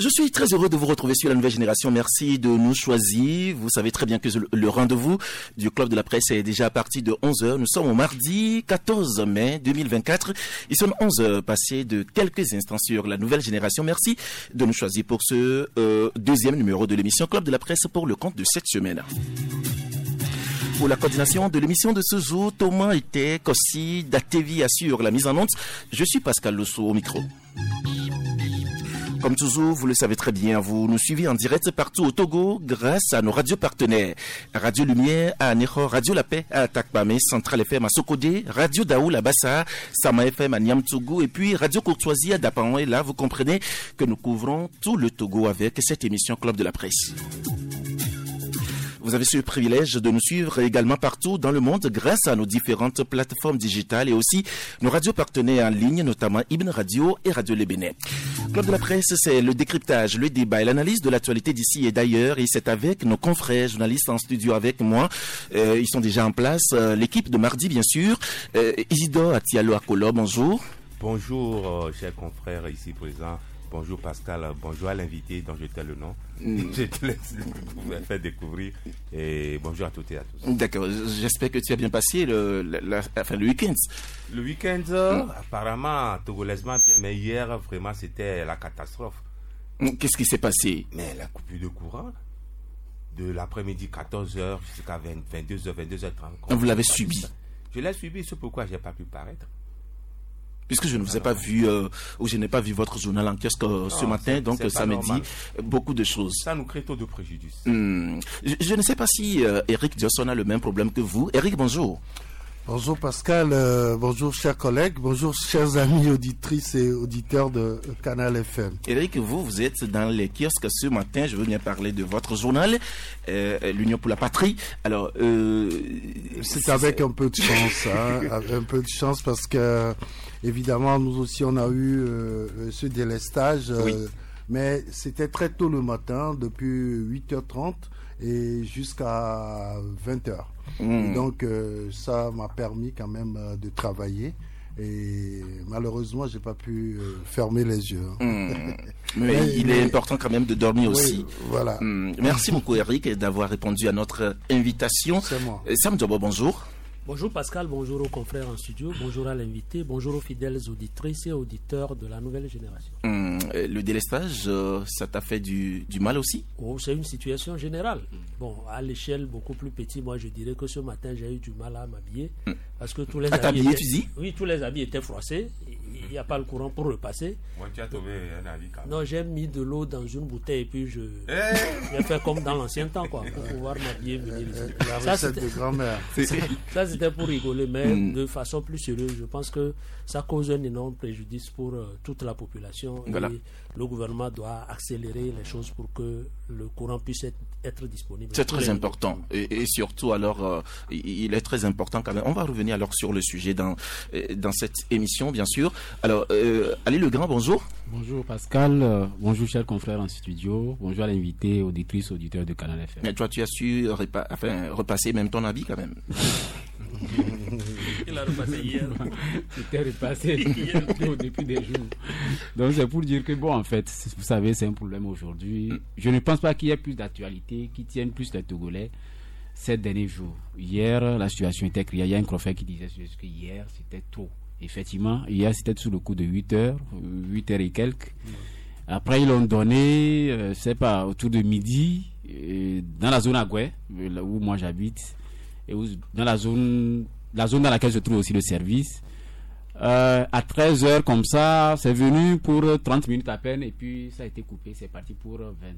Je suis très heureux de vous retrouver sur la nouvelle génération. Merci de nous choisir. Vous savez très bien que le rendez-vous du Club de la Presse est déjà parti de 11h. Nous sommes au mardi 14 mai 2024. Il sont 11h passées de quelques instants sur la nouvelle génération. Merci de nous choisir pour ce deuxième numéro de l'émission Club de la Presse pour le compte de cette semaine. Pour la coordination de l'émission de ce jour, Thomas était Kossi Datevi assure la mise en onde. Je suis Pascal Losso au micro. Comme toujours, vous le savez très bien, vous nous suivez en direct partout au Togo grâce à nos radios partenaires. Radio Lumière à Anéro, Radio La Paix à Atakpamé, Central FM à Sokodé, Radio Daoul à Bassa, Sama FM à Niamtougou et puis Radio Courtoisie à Dapaon. Et là, vous comprenez que nous couvrons tout le Togo avec cette émission Club de la Presse. Vous avez ce privilège de nous suivre également partout dans le monde grâce à nos différentes plateformes digitales et aussi nos radios partenaires en ligne, notamment Ibn Radio et Radio Le Bénin. Club de la Presse, c'est le décryptage, le débat et l'analyse de l'actualité d'ici et d'ailleurs. Et c'est avec nos confrères journalistes en studio avec moi. Ils sont déjà en place. L'équipe de mardi, bien sûr. Isidore Atialo Akolo, bonjour. Bonjour, chers confrères ici présents. Bonjour Pascal, bonjour à l'invité dont je tais le nom. Je te laisse faire découvrir et bonjour à toutes et à tous. D'accord, j'espère que tu as bien passé le week-end. Le week-end, apparemment, togolaisement bien, mais hier, vraiment, c'était la catastrophe. Qu'est-ce qui s'est passé? Mais la coupure de courant, de l'après-midi 14h jusqu'à 22h, 22h30. Vous l'avez subi? Je l'ai subi, c'est pourquoi je n'ai pas pu paraître. Puisque je ne vous ai pas vu, ou je n'ai pas vu votre journal en kiosque ce matin, donc ça me dit beaucoup de choses. Ça nous crée trop de préjudice. Je ne sais pas si Eric Diosson a le même problème que vous. Eric, bonjour. Bonjour Pascal, bonjour chers collègues, bonjour chers amis auditrices et auditeurs de Canal FM. Eric, vous êtes dans les kiosques ce matin, je veux bien parler de votre journal, l'Union pour la Patrie. Alors, c'est avec un peu de chance, un peu de chance parce que évidemment nous aussi on a eu ce délestage, oui. Mais c'était très tôt le matin, depuis 8h30 et jusqu'à 20h. Et donc ça m'a permis quand même de travailler et malheureusement j'ai pas pu fermer les yeux. Mais il est important quand même de dormir aussi. Oui, voilà. Merci beaucoup Eric d'avoir répondu à notre invitation. C'est moi. Sam Djobo, bonjour. Bonjour Pascal, bonjour aux confrères en studio, bonjour à l'invité, bonjour aux fidèles auditrices et auditeurs de la nouvelle génération. Le délestage, ça t'a fait du mal aussi? Oh, c'est une situation générale. Bon, à l'échelle beaucoup plus petite, moi je dirais que ce matin j'ai eu du mal à m'habiller parce que tous les habits étaient... Oui, tous les habits étaient froissés. Il n'y a pas le courant pour repasser. Moi, tu as trouvé un habit quand même. Non, j'ai mis de l'eau dans une bouteille et puis j'ai fait comme dans l'ancien temps quoi, pour pouvoir m'habiller venir ici. La recette de grand-mère. Ça c'était pour rigoler, mais de façon plus sérieuse, je pense que ça cause un énorme préjudice pour toute la population. Voilà. Et le gouvernement doit accélérer les choses pour que le courant puisse être disponible. C'est très important. Et surtout, alors, il est très important quand même. On va revenir alors sur le sujet dans cette émission, bien sûr. Alors, Ali Legrand, bonjour. Bonjour Pascal, bonjour chers confrères en studio, bonjour à l'invité, auditrices, auditeurs de Canal FM. Mais toi, tu as su repasser même ton habit quand même. Il a repassé hier. C'était repassé depuis des jours. Donc c'est pour dire que bon, en fait, vous savez, c'est un problème aujourd'hui. Je ne pense pas qu'il y ait plus d'actualité qui tienne plus les Togolais ces derniers jours. Hier, la situation était criée. Il y a un confrère qui disait que hier, c'était trop. Effectivement, hier, c'était sous le coup de 8h et quelques. Après, ils l'ont donné, c'est pas autour de midi, dans la zone Agoué, là où moi j'habite, et dans la zone dans laquelle se trouve aussi le service. À 13h comme ça, c'est venu pour 30 minutes à peine, et puis ça a été coupé, c'est parti pour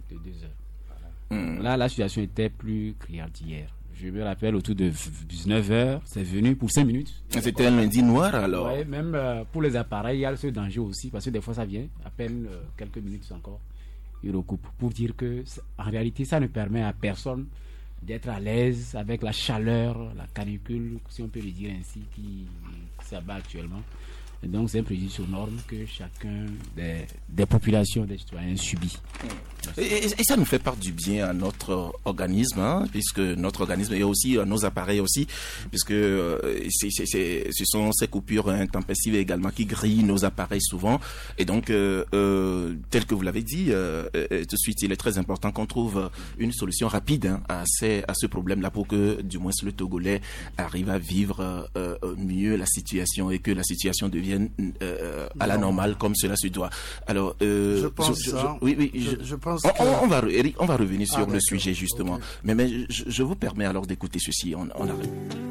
22h. Là, la situation était plus criarde hier. Je me rappelle, autour de 19h, c'est venu pour 5 minutes. C'était un lundi noir alors? Oui, même pour les appareils, il y a ce danger aussi, parce que des fois ça vient, à peine quelques minutes encore, il recoupe. Pour dire que, en réalité, ça ne permet à personne d'être à l'aise avec la chaleur, la canicule, si on peut le dire ainsi, qui s'abat actuellement. Et donc c'est un préjudice aux normes que chacun des populations, des citoyens subit. Et ça nous fait part du bien à notre organisme, puisque notre organisme et aussi à nos appareils aussi, puisque ce sont ces coupures intempestives également qui grillent nos appareils souvent. Et donc, tel que vous l'avez dit, tout de suite, il est très important qu'on trouve une solution rapide à ce problème-là pour que, du moins, le Togolais arrive à vivre mieux la situation et que la situation devienne à la normale comme cela se doit. Alors, je pense je pense on va revenir sur le sujet justement. Okay. Mais je vous permets alors d'écouter ceci. On arrive.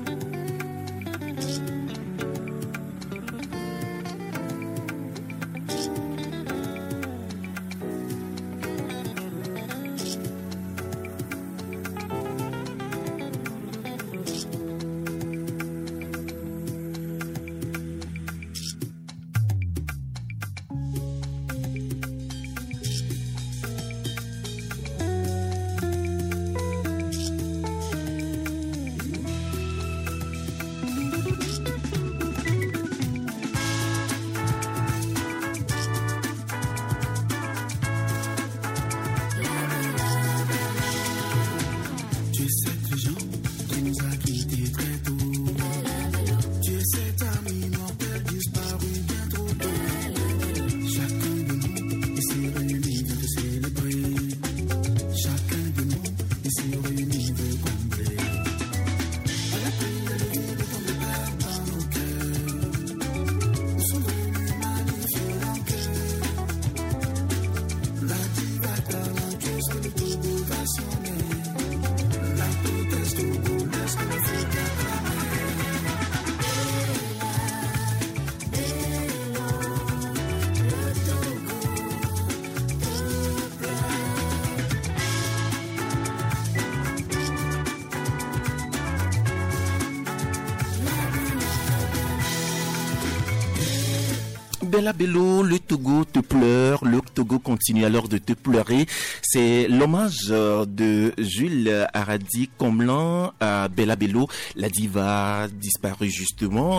Bella Bello, le Togo te pleure, le Togo continue alors de te pleurer. C'est l'hommage de Jules Aradi Komlan à Bella Bello, la diva disparue justement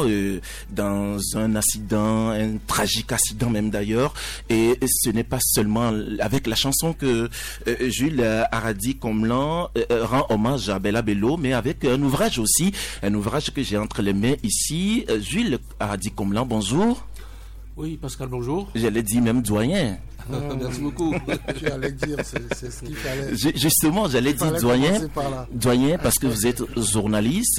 dans un accident, un tragique accident même d'ailleurs. Et ce n'est pas seulement avec la chanson que Jules Aradi Komlan rend hommage à Bella Bello, mais avec un ouvrage aussi, un ouvrage que j'ai entre les mains ici. Jules Aradi Komlan, bonjour. Oui, Pascal, bonjour. J'allais dire même doyen. Merci beaucoup. Tu allais dire, c'est ce qu'il fallait. Justement, j'allais dire doyen. Doyen, parce que vous êtes journaliste.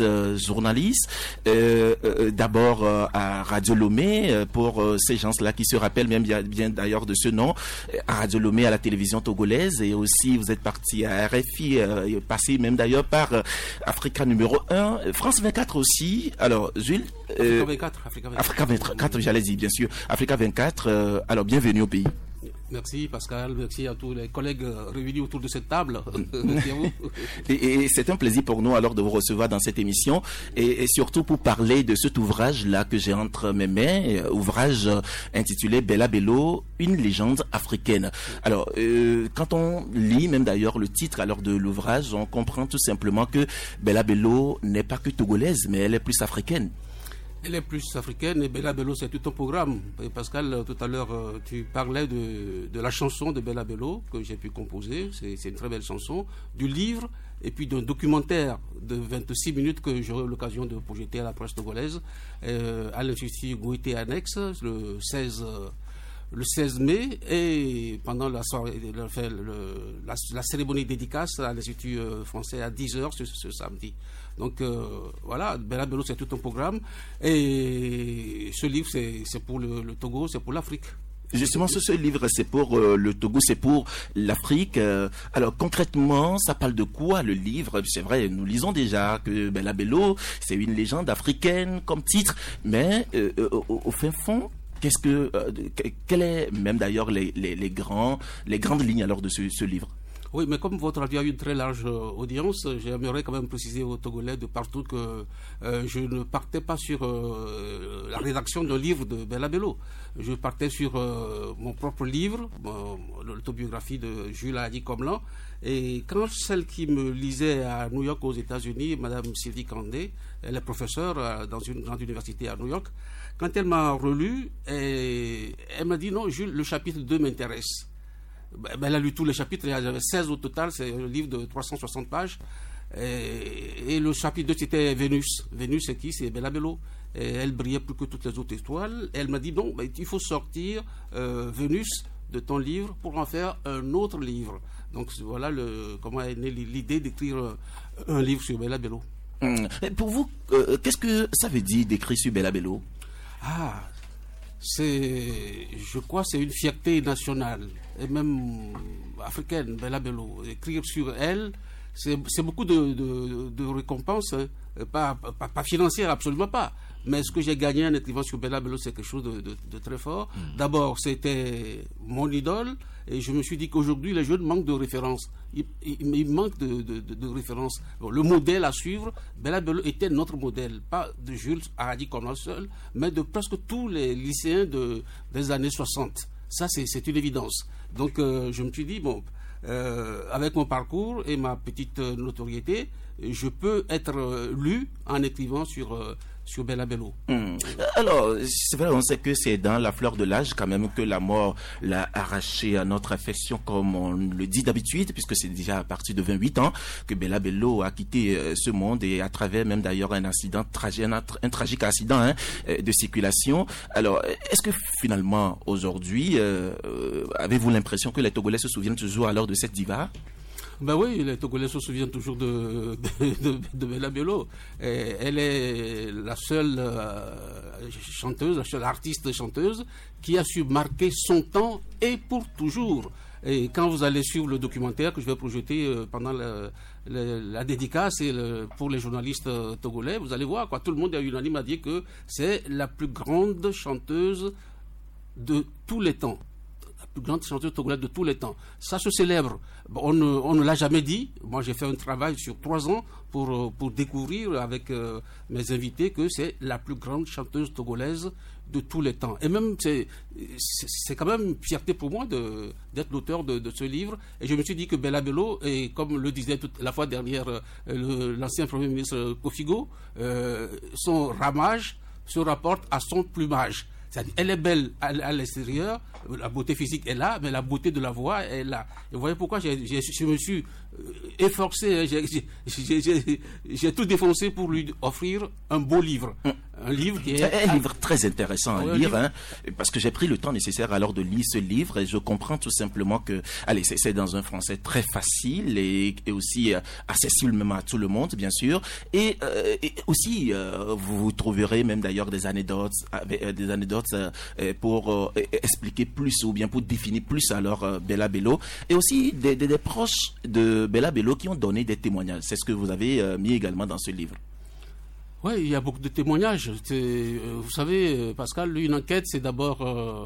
D'abord à Radio Lomé, pour ces gens-là qui se rappellent même bien d'ailleurs de ce nom, à Radio Lomé, à la télévision togolaise, et aussi vous êtes parti à RFI, passé même d'ailleurs par Africa numéro 1, France 24 aussi. Alors, Jules. Africa 24, j'allais dire, bien sûr. Africa 24, alors bienvenue au pays. Merci Pascal, merci à tous les collègues réunis autour de cette table. Et c'est un plaisir pour nous alors de vous recevoir dans cette émission et surtout pour parler de cet ouvrage-là que j'ai entre mes mains, ouvrage intitulé Bella Bello, une légende africaine. Alors, quand on lit même d'ailleurs le titre alors de l'ouvrage, on comprend tout simplement que Bella Bello n'est pas que togolaise, mais elle est plus africaine. Elle est plus africaine et Bella Bello, c'est tout un programme. Et Pascal, tout à l'heure, tu parlais de la chanson de Bella Bello que j'ai pu composer. C'est une très belle chanson. Du livre et puis d'un documentaire de 26 minutes que j'aurai l'occasion de projeter à la presse togolaise à l'Institut Goïté Annexe le 16 mai et pendant la soirée, la cérémonie dédicace à l'Institut français à 10h ce samedi. Donc voilà, Bella Bello, c'est tout un programme. Et ce livre, c'est pour le Togo, c'est pour l'Afrique. Justement, ce livre, c'est pour le Togo, c'est pour l'Afrique. Alors, concrètement, ça parle de quoi, le livre? C'est vrai, nous lisons déjà que Bella Bello, c'est une légende africaine comme titre, mais au fin fond, quel est même d'ailleurs les grandes lignes alors de ce livre? Oui, mais comme votre radio a une très large audience, j'aimerais quand même préciser aux Togolais de partout que je ne partais pas sur la rédaction d'un livre de Bella Bello. Je partais sur mon propre livre, l'autobiographie de Jules Hadi Komlan. Et quand celle qui me lisait à New York aux États-Unis, Madame Sylvie Kandé, elle est professeure dans une grande université à New York, quand elle m'a relu, elle m'a dit non, Jules, le chapitre 2 m'intéresse. Elle a lu tous les chapitres, il y en avait 16 au total, c'est un livre de 360 pages. Et le chapitre 2, c'était Vénus. Vénus, c'est qui? C'est Bella Bello. Et elle brillait plus que toutes les autres étoiles. Et elle m'a dit, non, il faut sortir Vénus de ton livre pour en faire un autre livre. Donc voilà comment est née l'idée d'écrire un livre sur Bella Bello. Pour vous, qu'est-ce que ça veut dire d'écrire sur Bella Bello? Je crois que c'est une fierté nationale et même africaine, Bella Bello. Écrire sur elle, c'est beaucoup de récompenses, hein. Pas financières, absolument pas. Mais ce que j'ai gagné en écrivant sur Bella Bello, c'est quelque chose de très fort. D'abord, c'était mon idole, et je me suis dit qu'aujourd'hui, les jeunes manquent de références. Il manque de références. Bon, le modèle à suivre, Bella Bello était notre modèle, pas de Jules Hadi Komlan seul, mais de presque tous les lycéens des années 60. Ça, c'est une évidence. Donc, je me suis dit, bon, avec mon parcours et ma petite notoriété, je peux être lu en écrivant sur Bella Bello. Alors, c'est vrai, on sait que c'est dans la fleur de l'âge quand même que la mort l'a arraché à notre affection, comme on le dit d'habitude, puisque c'est déjà à partir de 28 ans que Bella Bello a quitté ce monde, et à travers même d'ailleurs un accident tragique, un tragique accident de circulation. Alors, est-ce que finalement, aujourd'hui, avez-vous l'impression que les Togolais se souviennent toujours alors de cette diva? Ben oui, les Togolais se souviennent toujours de Bella Bello. Elle est la seule chanteuse, la seule artiste chanteuse qui a su marquer son temps et pour toujours. Et quand vous allez suivre le documentaire que je vais projeter pendant la dédicace pour les journalistes togolais, vous allez voir, tout le monde est unanime à dire que c'est la plus grande chanteuse de tous les temps. Grande chanteuse togolaise de tous les temps. Ça se célèbre. On ne l'a jamais dit. Moi, j'ai fait un travail sur 3 ans pour découvrir avec mes invités que c'est la plus grande chanteuse togolaise de tous les temps. Et même, c'est quand même une fierté pour moi d'être l'auteur de ce livre. Et je me suis dit que Bella Bello, et comme le disait la fois dernière l'ancien Premier ministre Kofigo, son ramage se rapporte à son plumage. Elle est belle à l'extérieur, la beauté physique est là, mais la beauté de la voix est là. Et vous voyez pourquoi je me suis efforcé, j'ai tout défoncé pour lui offrir un beau livre. Un livre qui est... Un livre très intéressant à lire, parce que j'ai pris le temps nécessaire alors de lire ce livre, et je comprends tout simplement que, allez, c'est dans un français très facile et aussi accessible même à tout le monde, bien sûr. Et aussi, vous trouverez même d'ailleurs des anecdotes pour expliquer plus, ou bien pour définir plus alors Bella Bello, et aussi des proches de Bella Bello qui ont donné des témoignages. C'est ce que vous avez mis également dans ce livre. Oui, il y a beaucoup de témoignages. Vous savez, Pascal, une enquête, c'est d'abord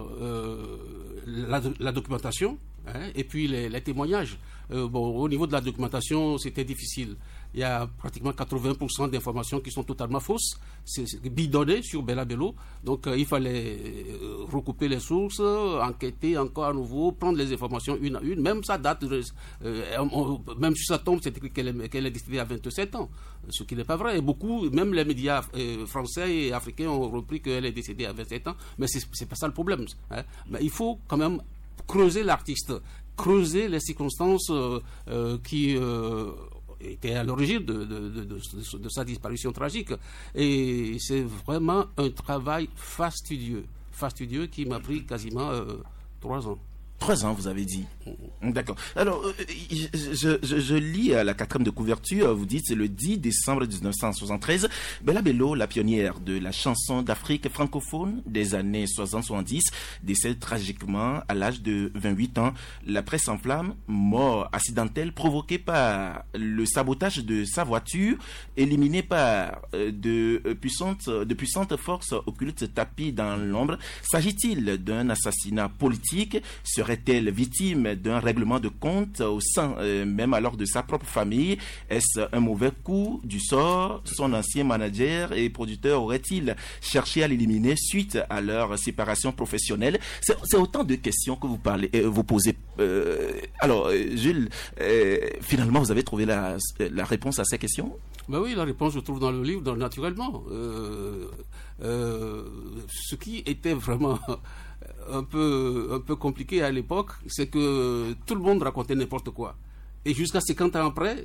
la documentation, et puis les témoignages. Au niveau de la documentation, c'était difficile. Il y a pratiquement 80% d'informations qui sont totalement fausses. C'est bidonné sur Bella Bello. Donc, il fallait recouper les sources, enquêter encore à nouveau, prendre les informations une à une. Même ça date, même sur sa tombe, c'est écrit qu'elle est décédée à 27 ans. Ce qui n'est pas vrai. Et beaucoup, même les médias français et africains ont repris qu'elle est décédée à 27 ans. Mais c'est pas ça le problème. Mais il faut quand même creuser l'artiste, creuser les circonstances qui... était à l'origine de sa disparition tragique. Et c'est vraiment un travail fastidieux qui m'a pris quasiment 3 ans. 3 ans, vous avez dit. D'accord. Alors, je lis à la 4e de couverture, vous dites, c'est le 10 décembre 1973, Bella Bello, la pionnière de la chanson d'Afrique francophone des années 60-70, décède tragiquement à l'âge de 28 ans. La presse enflamme, mort accidentelle provoquée par le sabotage de sa voiture, éliminée par de puissantes forces occultes tapies dans l'ombre. S'agit-il d'un assassinat politique? Serait serait-elle victime d'un règlement de compte au sein même alors de sa propre famille? Est-ce un mauvais coup du sort? Son ancien manager et producteur aurait-il cherché à l'éliminer suite à leur séparation professionnelle? C'est autant de questions que vous posez. Alors, Jules, finalement, vous avez trouvé la réponse à ces questions? Ben oui, la réponse se trouve dans le livre, naturellement. Ce qui était vraiment un peu compliqué à l'époque, c'est que tout le monde racontait n'importe quoi. Et jusqu'à 50 ans après,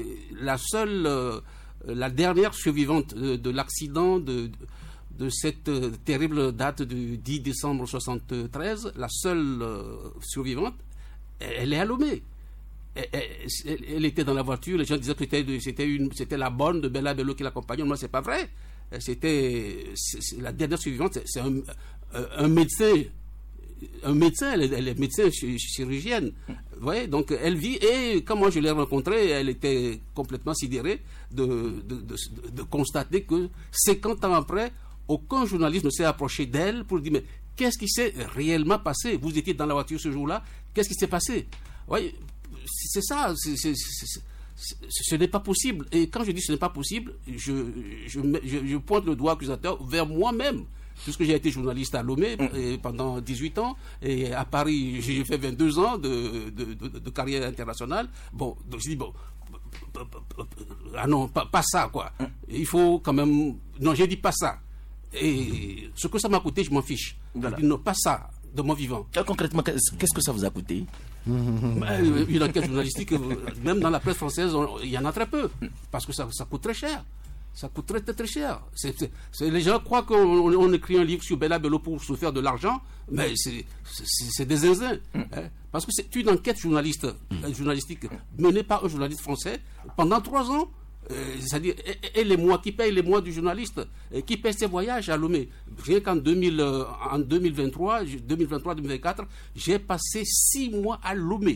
la dernière survivante de l'accident de cette terrible date du 10 décembre 1973, la seule survivante, elle est à Lomé. Elle était dans la voiture, les gens disaient que c'était la bonne de Bella Bello qui l'accompagnait. Moi, c'est pas vrai. La dernière survivante, c'est un médecin. Un médecin, elle est médecin chirurgienne. Vous voyez, donc elle vit, et quand moi je l'ai rencontrée, elle était complètement sidérée de constater que 50 ans après, aucun journaliste ne s'est approché d'elle pour dire mais qu'est-ce qui s'est réellement passé? Vous étiez dans la voiture ce jour-là, qu'est-ce qui s'est passé? Vous voyez, c'est ça, ce n'est pas possible. Et quand je dis ce n'est pas possible, je pointe le doigt accusateur vers moi-même, puisque j'ai été journaliste à Lomé pendant 18 ans, et à Paris, j'ai fait 22 ans de carrière internationale. Bon, donc je dis, bon, ah non, pas ça, quoi. Il faut quand même... Non, j'ai dit pas ça. Et ce que ça m'a coûté, je m'en fiche. Voilà. Non, pas ça, de mon vivant. Concrètement, qu'est-ce que ça vous a coûté? Une enquête journalistique, même dans la presse française, il y en a très peu, parce que ça coûte très cher. Ça coûte très, très, très cher. Les gens croient qu'on écrit un livre sur Bella Bello pour se faire de l'argent, mais c'est des zinzins. Parce que c'est une enquête journalistique menée par un journaliste français pendant 3 ans. C'est-à-dire, et les mois, qui paye les mois du journaliste, qui paye ses voyages à Lomé. Rien qu'en 2023-2024, j'ai passé 6 mois à Lomé.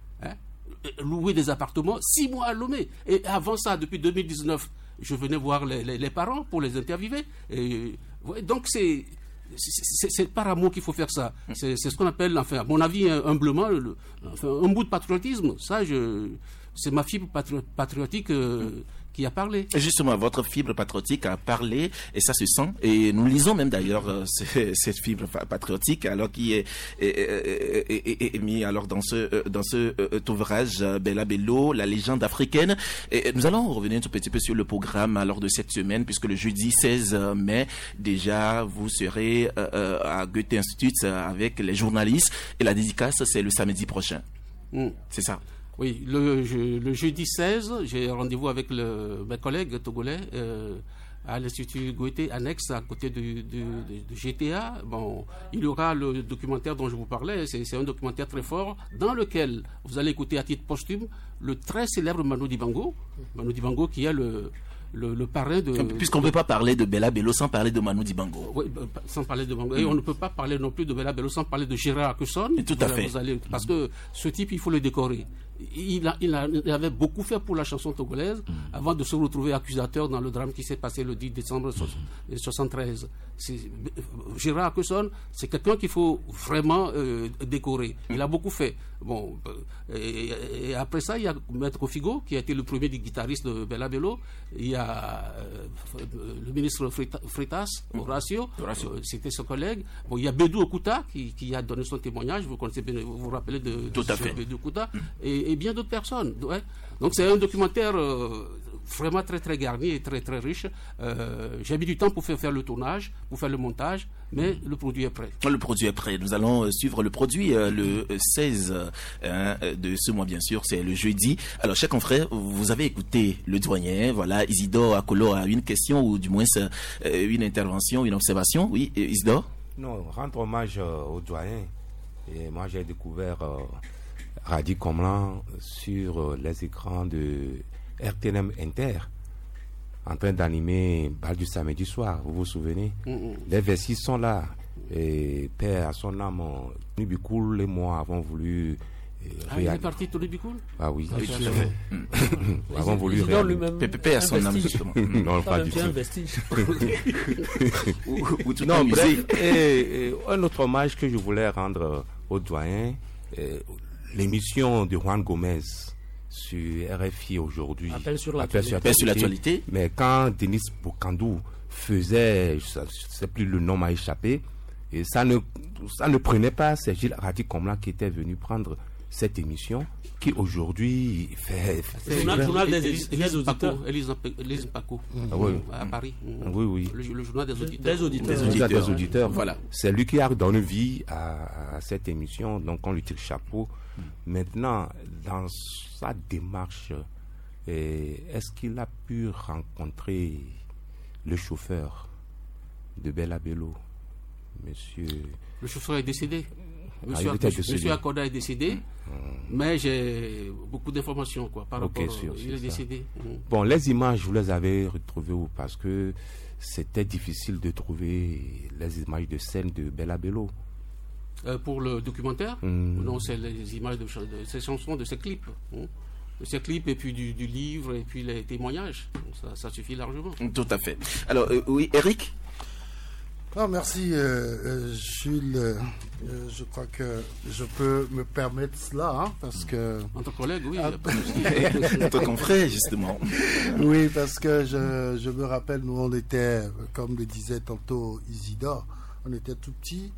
Louer des appartements, 6 mois à Lomé. Et avant ça, depuis 2019, je venais voir les parents pour les interviewer. Donc c'est par amour qu'il faut faire ça. C'est ce qu'on appelle, enfin, à mon avis, humblement, un bout de patriotisme. Ça, c'est ma fibre patriotique qui a parlé. Et justement, votre fibre patriotique a parlé, et ça se sent. Et nous lisons même d'ailleurs cette fibre patriotique, alors qui est mis alors dans ce ouvrage Bella Bello, la légende africaine. Et nous allons revenir un tout petit peu sur le programme alors de cette semaine, puisque le jeudi 16 mai déjà vous serez à Goethe Institut avec les journalistes, et la dédicace c'est le samedi prochain. C'est ça. Oui, le jeudi 16, j'ai rendez-vous avec mes collègues togolais à l'Institut Goethe annexe à côté de GTA. Bon, il y aura le documentaire dont je vous parlais. C'est un documentaire très fort dans lequel vous allez écouter à titre posthume le très célèbre Manu Dibango. Manu Dibango qui est le parrain de... Puisqu'on ne peut pas parler de Bella Bello sans parler de Manu Dibango. Oui, sans parler de Dibango. Et on ne peut pas parler non plus de Bella Bello sans parler de Gérard Akeson. Tout à fait. Parce que ce type, il faut le décorer. Il avait beaucoup fait pour la chanson togolaise avant de se retrouver accusateur dans le drame qui s'est passé le 10 décembre 1973. Gérard Akeson, c'est quelqu'un qu'il faut vraiment décorer. Il a beaucoup fait. Bon, et après ça, il y a Maître Figo, qui a été le premier des guitaristes de Bella Bello. Il y a le ministre Freitas, Horacio, c'était son collègue. Bon, il y a Bédou Okuta, qui a donné son témoignage. Vous connaissez bien, vous vous rappelez de Bédou Okuta. Et bien d'autres personnes. Ouais. Donc c'est un documentaire vraiment très très garni et très très riche. J'ai mis du temps pour faire le tournage, pour faire le montage, mais le produit est prêt. Le produit est prêt. Nous allons suivre le produit le 16 de ce mois, bien sûr, c'est le jeudi. Alors, chers confrères, vous avez écouté le doyen. Voilà, Isidore Akolo a une question, ou du moins une intervention, une observation. Oui, Isidore? Non, rendre hommage au doyen. Et moi, j'ai découvert Radi Komlan sur les écrans de RTNM Inter, en train d'animer Bal du samedi soir, vous vous souvenez? Les versets sont là, et Père à son âme, Tony Bikoul et moi avons voulu... il est parti Tony Bikoul? Ah oui, tout à fait. Nous avons voulu... Pépé à son âme, justement. Non, pas du tout. Non, bref, un autre hommage que je voulais rendre au doyen, l'émission de Juan Gomez sur RFI aujourd'hui. Appel sur l'actualité. Mais quand Denis Bokandou faisait, je ne sais plus, le nom m'a échappé, et ça ne prenait pas, c'est Gilles Radi Komla qui était venu prendre cette émission, qui aujourd'hui fait le journal des auditeurs. Élise Paco, à Paris. Oui. Le journal des auditeurs. Voilà. C'est lui qui a donné vie à cette émission, donc on lui tire chapeau. Maintenant, dans sa démarche, est-ce qu'il a pu rencontrer le chauffeur de Bella Bello, monsieur? Le chauffeur est décédé. Monsieur Akoda est décédé, mais j'ai beaucoup d'informations par rapport il est décédé. Bon, les images, vous les avez retrouvées où? Parce que c'était difficile de trouver les images de scène de Bella Bello. Pour le documentaire, non, c'est les images de ces chansons, de ces clips. De ces clips et puis du livre et puis les témoignages. Ça suffit largement. Tout à fait. Alors, oui, Eric? Merci Jules. Je crois que je peux me permettre cela, parce que... Entre collègues, oui. Entre confrères, justement. Oui, parce que je me rappelle, nous on était, comme le disait tantôt Isidore, on était tout petits.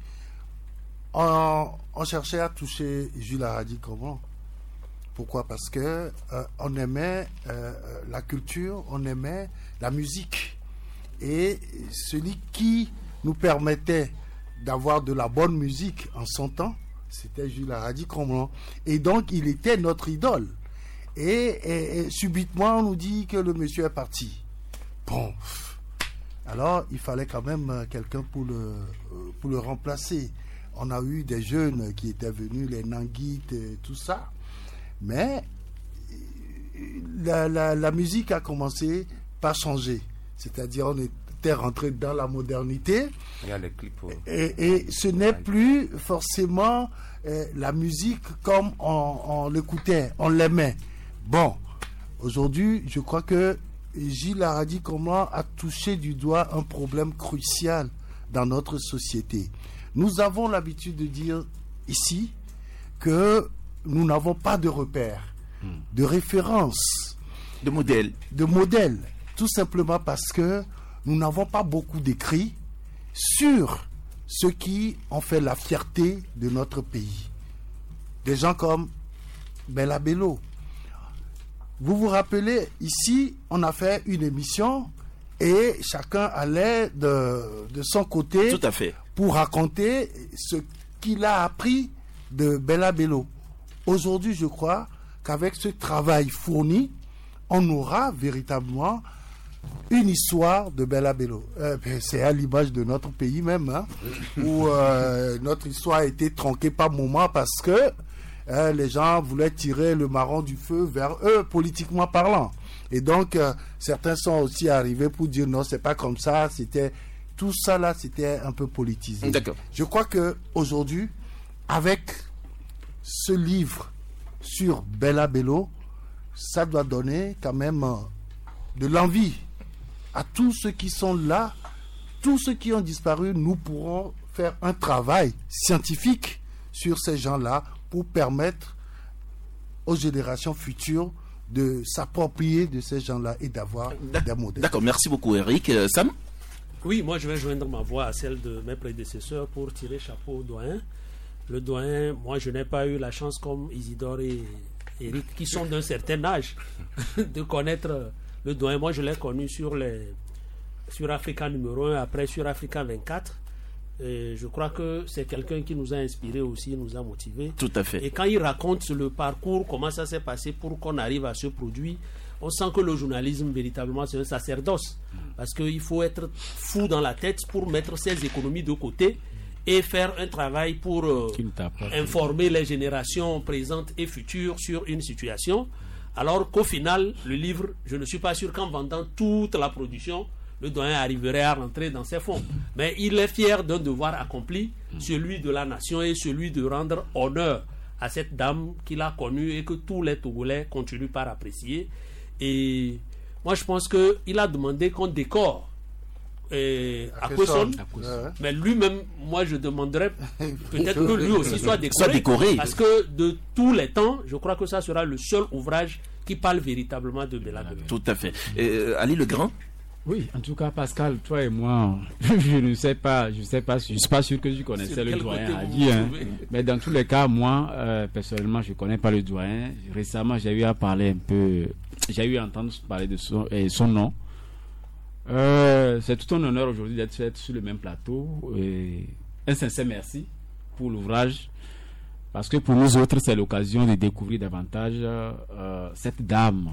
On cherchait à toucher Jules Radi Komla. Pourquoi? Parce que on aimait la culture, on aimait la musique. Et celui qui nous permettait d'avoir de la bonne musique en son temps, c'était Jules Radi Komla. Et donc, il était notre idole. Et subitement, on nous dit que le monsieur est parti. Bon. Alors, il fallait quand même quelqu'un pour le remplacer. On a eu des jeunes qui étaient venus, les Nanguites et tout ça. Mais la musique a commencé par changer. C'est-à-dire, on était rentré dans la modernité. Il y a les clips. Et ce n'est plus forcément la musique comme on l'écoutait, on l'aimait. Bon, aujourd'hui, je crois que Gilles Radi Komla a touché du doigt un problème crucial dans notre société. Nous avons l'habitude de dire ici que nous n'avons pas de repères, de références, de modèles. Tout simplement parce que nous n'avons pas beaucoup d'écrits sur ceux qui ont fait la fierté de notre pays. Des gens comme Bella Bello. Vous vous rappelez, ici, on a fait une émission et chacun allait de son côté. Tout à fait. Pour raconter ce qu'il a appris de Bella Bello. Aujourd'hui, je crois qu'avec ce travail fourni, on aura véritablement une histoire de Bella Bello. C'est à l'image de notre pays même, où notre histoire a été tronquée par moments parce que les gens voulaient tirer le marron du feu vers eux, politiquement parlant. Et donc, certains sont aussi arrivés pour dire non, c'est pas comme ça, tout ça là, c'était un peu politisé. D'accord. Je crois que aujourd'hui, avec ce livre sur Bella Bello, ça doit donner quand même de l'envie à tous ceux qui sont là, tous ceux qui ont disparu. Nous pourrons faire un travail scientifique sur ces gens-là pour permettre aux générations futures de s'approprier de ces gens-là et d'avoir des modèles. D'accord, merci beaucoup Eric. Sam? Oui, moi je vais joindre ma voix à celle de mes prédécesseurs pour tirer chapeau au doyen. Le doyen, moi je n'ai pas eu la chance comme Isidore et Eric, qui sont d'un certain âge, de connaître le doyen. Moi je l'ai connu sur Africa numéro 1, après sur Africa 24. Et je crois que c'est quelqu'un qui nous a inspirés aussi, nous a motivés. Tout à fait. Et quand il raconte le parcours, comment ça s'est passé pour qu'on arrive à ce produit, on sent que le journalisme, véritablement, c'est un sacerdoce. Parce qu'il faut être fou dans la tête pour mettre ses économies de côté et faire un travail pour informer les générations présentes et futures sur une situation. Alors qu'au final, le livre, je ne suis pas sûr qu'en vendant toute la production, le doyen arriverait à rentrer dans ses fonds. Mais il est fier d'un devoir accompli, celui de la nation et celui de rendre honneur à cette dame qu'il a connue et que tous les Togolais continuent par apprécier. Et moi, je pense qu'il a demandé qu'on décore à Kwesson. Mais lui-même, moi je demanderais peut-être que lui aussi soit décoré. Parce que de tous les temps, je crois que ça sera le seul ouvrage qui parle véritablement de Bella Bello. Tout à fait. Ali le Grand? Oui, en tout cas, Pascal, toi et moi, je ne sais pas, je suis pas sûr que tu connaissais le doyen Ali, mais dans tous les cas, moi, personnellement, je connais pas le doyen. Récemment, j'ai eu à entendre parler de son nom. C'est tout un honneur aujourd'hui d'être sur le même plateau. Et un sincère merci pour l'ouvrage, parce que pour nous autres, c'est l'occasion de découvrir davantage cette dame,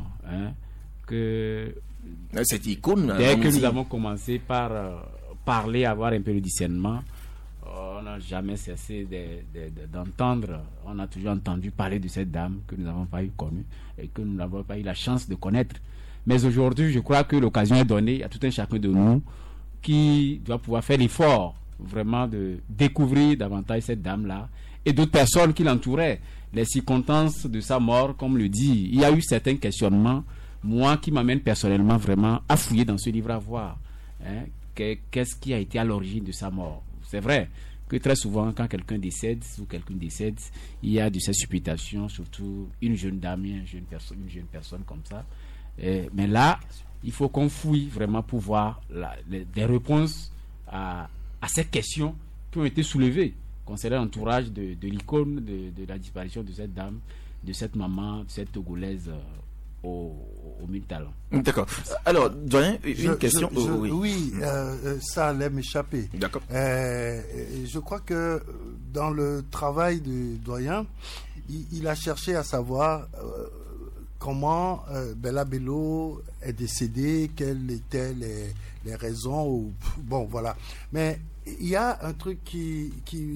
cette icône. Dès que nous avons commencé par parler, avoir un peu de discernement, on n'a jamais cessé d'entendre. On a toujours entendu parler de cette dame que nous n'avons pas eu connue et que nous n'avons pas eu la chance de connaître. Mais aujourd'hui, je crois que l'occasion est donnée à tout un chacun de nous qui doit pouvoir faire l'effort vraiment de découvrir davantage cette dame-là et d'autres personnes qui l'entouraient. Les circonstances de sa mort, comme le dit, il y a eu certains questionnements, moi qui m'amène personnellement vraiment à fouiller dans ce livre, à voir qu'est-ce qui a été à l'origine de sa mort. C'est vrai que très souvent, quand quelqu'un décède ou quelqu'un décède, il y a de ces supputations, surtout une jeune dame, une jeune personne comme ça. Mais là, il faut qu'on fouille vraiment pour voir des réponses à ces questions qui ont été soulevées concernant l'entourage de l'icône de la disparition de cette dame, de cette maman, de cette Togolaise au mille talents. D'accord. Alors, doyen, une question. Oui, ça allait m'échapper. D'accord. Je crois que dans le travail du doyen, il a cherché à savoir comment Bella Bello est décédée, quelles étaient les raisons. Bon, voilà. Mais il y a un truc qui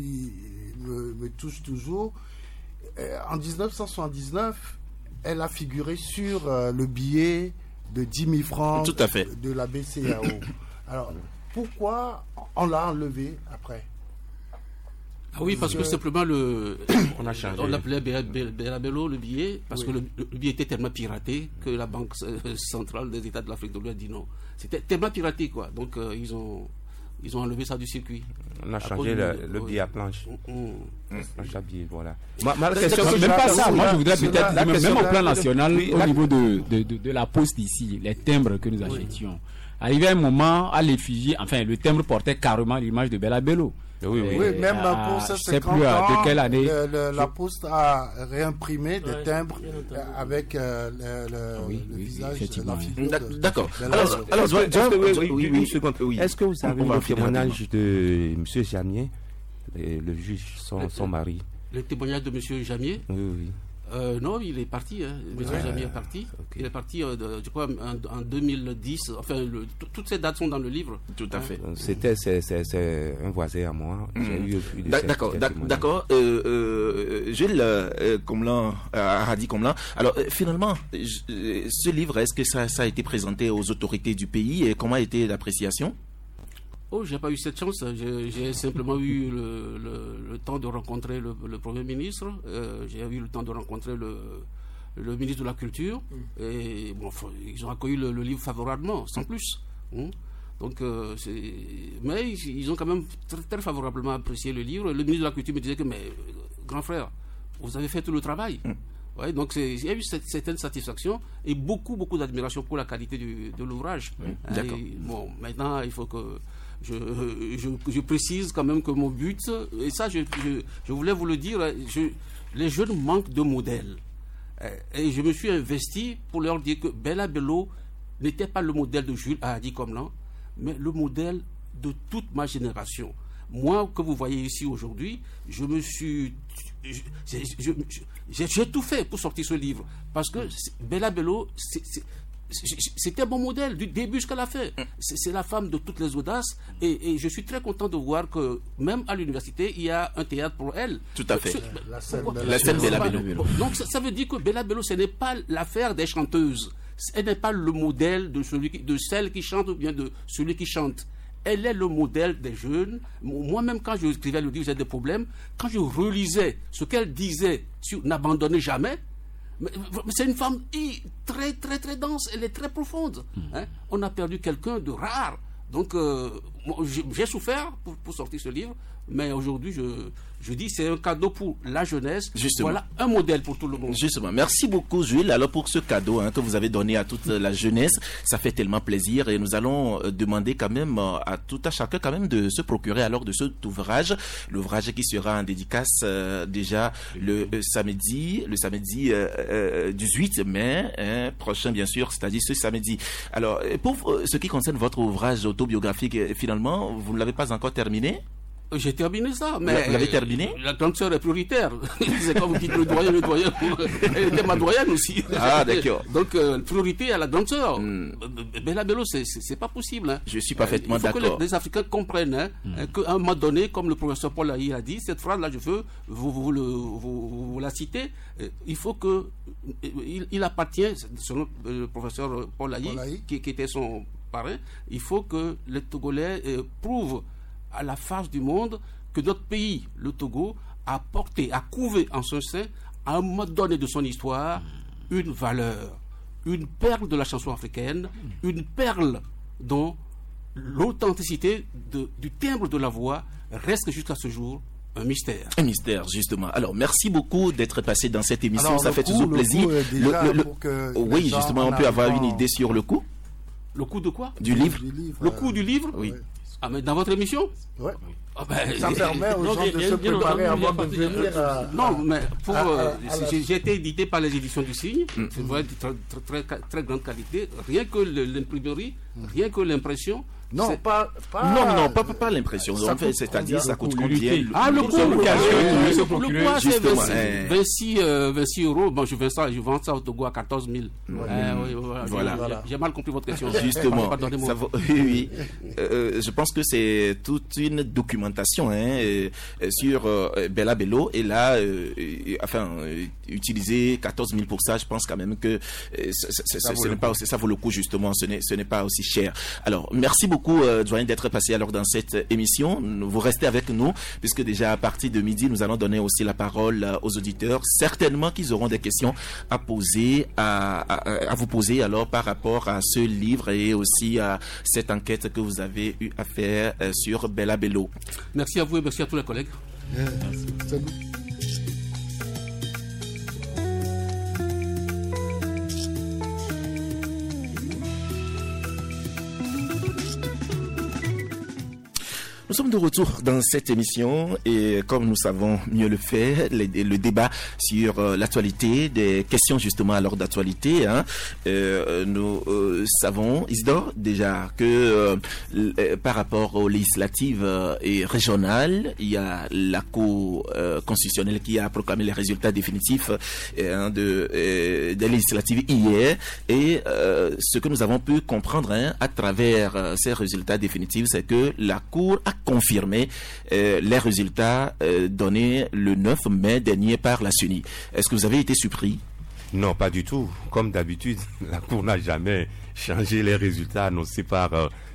me touche toujours. En 1979, elle a figuré sur le billet de 10 000 francs Tout à fait. de la BCAO. Alors, pourquoi on l'a enlevé après? Ah oui, parce que simplement on a changé. On l'appelait Bella Bello, le billet, parce que le billet était tellement piraté que la Banque centrale des États de l'Afrique de l'Ouest a dit non. C'était tellement piraté, quoi. Donc ils ont enlevé ça du circuit. On a changé le billet à planche. Planche à billet, voilà. Ma question, même pas ça. Moi, je voudrais peut-être, même au plan national, au niveau de la poste ici, les timbres que nous achetions. Arrivé un moment, à l'effigie, enfin, le timbre portait carrément l'image de Bella Bello. Oui, même pour ça, c'est quand de quelle année la Poste a réimprimé des timbres avec le visage de la figure. D'accord. Alors, est-ce que vous avez le témoignage de M. Jamier, le juge, son mari? Le témoignage de M. Jamier? Oui. Non, il est parti. M. Jamier est parti. Okay. Il est parti, je crois, en 2010. Enfin, toutes ces dates sont dans le livre. Tout à fait. C'est un voisin à moi. D'accord. Gilles Comblan, Hadi Comblan. Alors, finalement, ce livre, est-ce que ça a été présenté aux autorités du pays et comment a été l'appréciation? Oh, j'ai pas eu cette chance. J'ai simplement eu le temps de rencontrer le Premier ministre. J'ai eu le temps de rencontrer le ministre de la Culture. Et bon, ils ont accueilli le livre favorablement, sans plus. Donc, mais ils ont quand même très, très favorablement apprécié le livre. Le ministre de la Culture me disait que, mais grand frère, vous avez fait tout le travail. Ouais, donc il y a eu certaine satisfaction et beaucoup d'admiration pour la qualité de l'ouvrage. D'accord. Bon, maintenant, il faut que je précise quand même que mon but, et ça je voulais vous le dire, les jeunes manquent de modèles. Et je me suis investi pour leur dire que Bella Bello n'était pas le modèle de Jules Hadi Comblan, mais le modèle de toute ma génération. Moi, que vous voyez ici aujourd'hui, j'ai tout fait pour sortir ce livre. Parce que Bella Bello, c'était mon modèle du début jusqu'à la fin. C'est la femme de toutes les audaces et je suis très content de voir que même à l'université, il y a un théâtre pour elle. Tout à fait. La scène Bella Bello. Donc ça veut dire que Bella Bello, ce n'est pas l'affaire des chanteuses. Elle n'est pas le modèle de celle qui chante ou bien de celui qui chante. Elle est le modèle des jeunes. Moi-même, quand je écrivais le livre, j'ai des problèmes. Quand je relisais ce qu'elle disait sur N'abandonnez jamais, c'est une femme très, très, très dense. Elle est très profonde. On a perdu quelqu'un de rare Donc, j'ai souffert pour sortir ce livre, mais aujourd'hui, je dis c'est un cadeau pour la jeunesse. Justement. Voilà un modèle pour tout le monde. Justement. Merci beaucoup, Jules. Alors, pour ce cadeau que vous avez donné à toute la jeunesse, ça fait tellement plaisir et nous allons demander quand même à tout à chacun quand même de se procurer alors de cet ouvrage. L'ouvrage qui sera en dédicace déjà le samedi 18 mai prochain, bien sûr, c'est-à-dire ce samedi. Alors, pour ce qui concerne votre ouvrage autobiographique, finalement, vous ne l'avez pas encore terminé? J'ai terminé ça, mais... Vous l'avez terminé? La grande sœur est prioritaire. C'est comme vous dites le doyen, elle était ma doyenne aussi. Ah, d'accord. Donc, priorité à la grande sœur. Bella Bello, c'est pas possible. Hein. Je suis parfaitement d'accord. Il faut que les Africains comprennent qu'à un moment donné, comme le professeur Paul Lahi a dit, cette phrase-là, je veux vous la citer, il faut que... Il appartient, selon le professeur Paul Lahi, qui était son parrain, il faut que les Togolais prouvent à la face du monde que notre pays, le Togo, a couvé en son sein, à un moment donné de son histoire, une valeur, une perle de la chanson africaine, une perle dont l'authenticité du timbre de la voix reste jusqu'à ce jour un mystère. Un mystère, justement. Alors, merci beaucoup d'être passé dans cette émission. Alors, ça fait toujours plaisir. Oui, justement, on peut avoir une idée sur le coût. Le coût de quoi? Du livre. Le coût du livre? Oui. Ouais. Ah, mais dans votre émission? Oui. Ça permet aux gens de se préparer avant de venir à... Non, mais j'ai été édité par les éditions du Cygne. C'est vrai, très grande qualité. Rien que l'imprimerie, rien que l'impression. Non, pas l'impression. En fait, c'est-à-dire, ça coûte combien? Ah, le coût, c'est 26 euros. Bon, je vends ça au Togo à 14 000. Voilà. J'ai mal compris votre question. Justement. Oui. Je pense que c'est toute une documentation sur Bella Bello. Et là, utiliser 14 000 pour ça, je pense quand même que ça vaut le coup, justement. Ce n'est pas aussi cher. Alors, merci beaucoup. Doyen, d'être passé alors dans cette émission. Vous restez avec nous puisque déjà à partir de midi nous allons donner aussi la parole aux auditeurs. Certainement qu'ils auront des questions à poser, à vous poser alors par rapport à ce livre et aussi à cette enquête que vous avez eu à faire sur Bella Bello. Merci à vous et merci à tous les collègues. Merci. Salut. Nous sommes de retour dans cette émission et comme nous savons mieux le faire, le débat sur l'actualité, des questions justement à l'ordre d'actualité. Nous savons, Isidore, déjà que par rapport aux législatives et régionales, il y a la Cour constitutionnelle qui a proclamé les résultats définitifs des législatives hier et ce que nous avons pu comprendre à travers ces résultats définitifs, c'est que la Cour a confirmé les résultats donnés le 9 mai dernier par la CENI. Est-ce que vous avez été surpris? Non, pas du tout. Comme d'habitude, la Cour n'a jamais changé les résultats annoncés par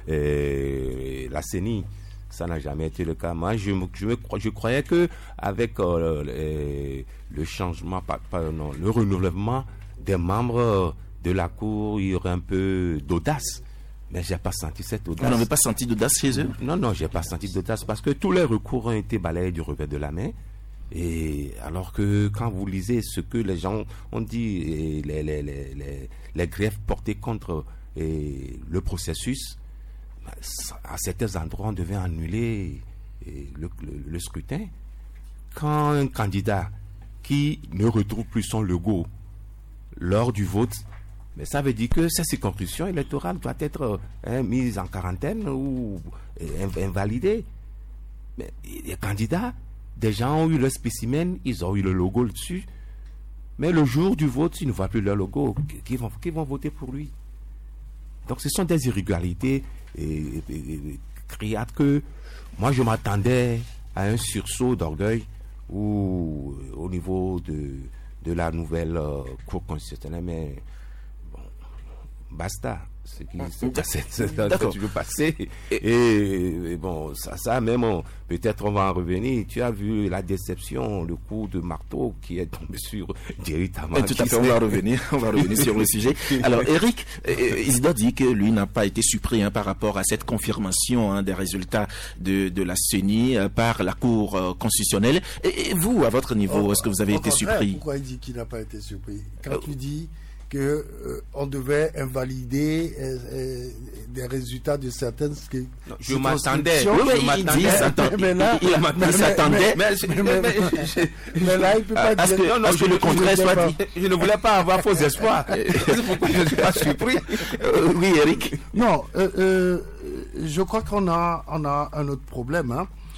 la CENI. Ça n'a jamais été le cas. Moi, je croyais que avec le changement, le renouvellement des membres de la Cour, il y aurait un peu d'audace. Mais j'ai pas senti cette audace. Vous n'avez pas senti d'audace chez eux? Non, j'ai pas senti d'audace parce que tous les recours ont été balayés du revers de la main. Et alors que quand vous lisez ce que les gens ont dit, les griefs portés contre le processus, à certains endroits on devait annuler le scrutin. Quand un candidat qui ne retrouve plus son logo lors du vote, mais ça veut dire que cette circonscription électorale doit être mise en quarantaine ou invalidée. Mais les candidats, des gens ont eu le spécimen, ils ont eu le logo dessus. Mais le jour du vote, ils ne voient plus leur logo. Qui vont voter pour lui? Donc ce sont des irrégularités criardes que moi je m'attendais à un sursaut d'orgueil ou au niveau de la nouvelle Cour constitutionnelle. Mais basta, ce qui veut passer. Et bon, ça même, peut-être on va en revenir. Tu as vu la déception, le coup de marteau qui est tombé sur Jerry Tama. Tout à fait, on va revenir sur le sujet. Alors, Eric, Isidore dit que lui n'a pas été surpris par rapport à cette confirmation des résultats de la CENI par la Cour constitutionnelle. Et vous, à votre niveau, est-ce que vous avez été surpris? Pourquoi il dit qu'il n'a pas été surpris? Quand tu dis que on devait invalider des résultats de certaines je m'attendais. Il s'attendait. Mais là, il peut pas dire que le contraire soit dit. Je ne voulais pas avoir faux espoirs. C'est pourquoi je ne suis pas surpris. Oui, Eric. Non, je crois qu'on a un autre problème.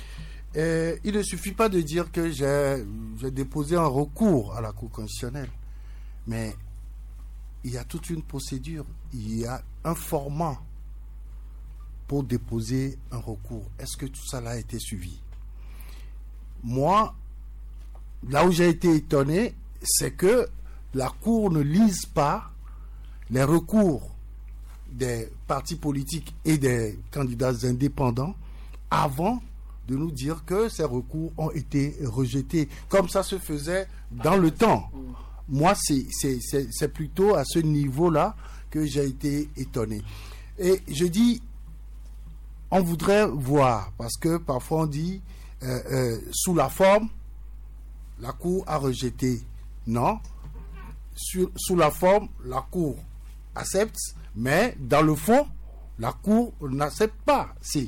Il ne suffit pas de dire que j'ai déposé un recours à la Cour constitutionnelle. Mais il y a toute une procédure, il y a un format pour déposer un recours. Est-ce que tout ça a été suivi? Moi, là où j'ai été étonné, c'est que la Cour ne lise pas les recours des partis politiques et des candidats indépendants avant de nous dire que ces recours ont été rejetés, comme ça se faisait dans le temps. Moi, c'est plutôt à ce niveau-là que j'ai été étonné. Et je dis, on voudrait voir, parce que parfois on dit, sous la forme, la Cour a rejeté. Non. Sous la forme, la Cour accepte, mais dans le fond, la Cour n'accepte pas. C'est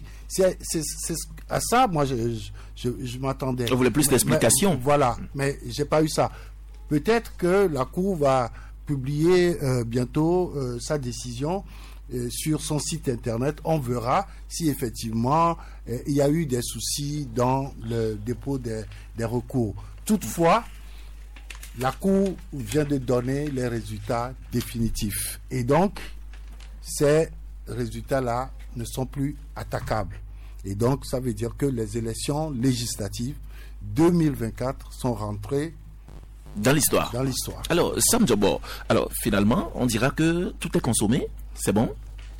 à ça, moi, je m'attendais. Vous voulez plus d'explications. Voilà, mais j'ai pas eu ça. Peut-être que la Cour va publier bientôt sa décision sur son site internet. On verra si effectivement il y a eu des soucis dans le dépôt des recours. Toutefois, la Cour vient de donner les résultats définitifs. Et donc, ces résultats-là ne sont plus attaquables. Et donc, ça veut dire que les élections législatives 2024 sont rentrées dans l'histoire. Alors, Sam Djabo, finalement, on dira que tout est consommé, c'est bon?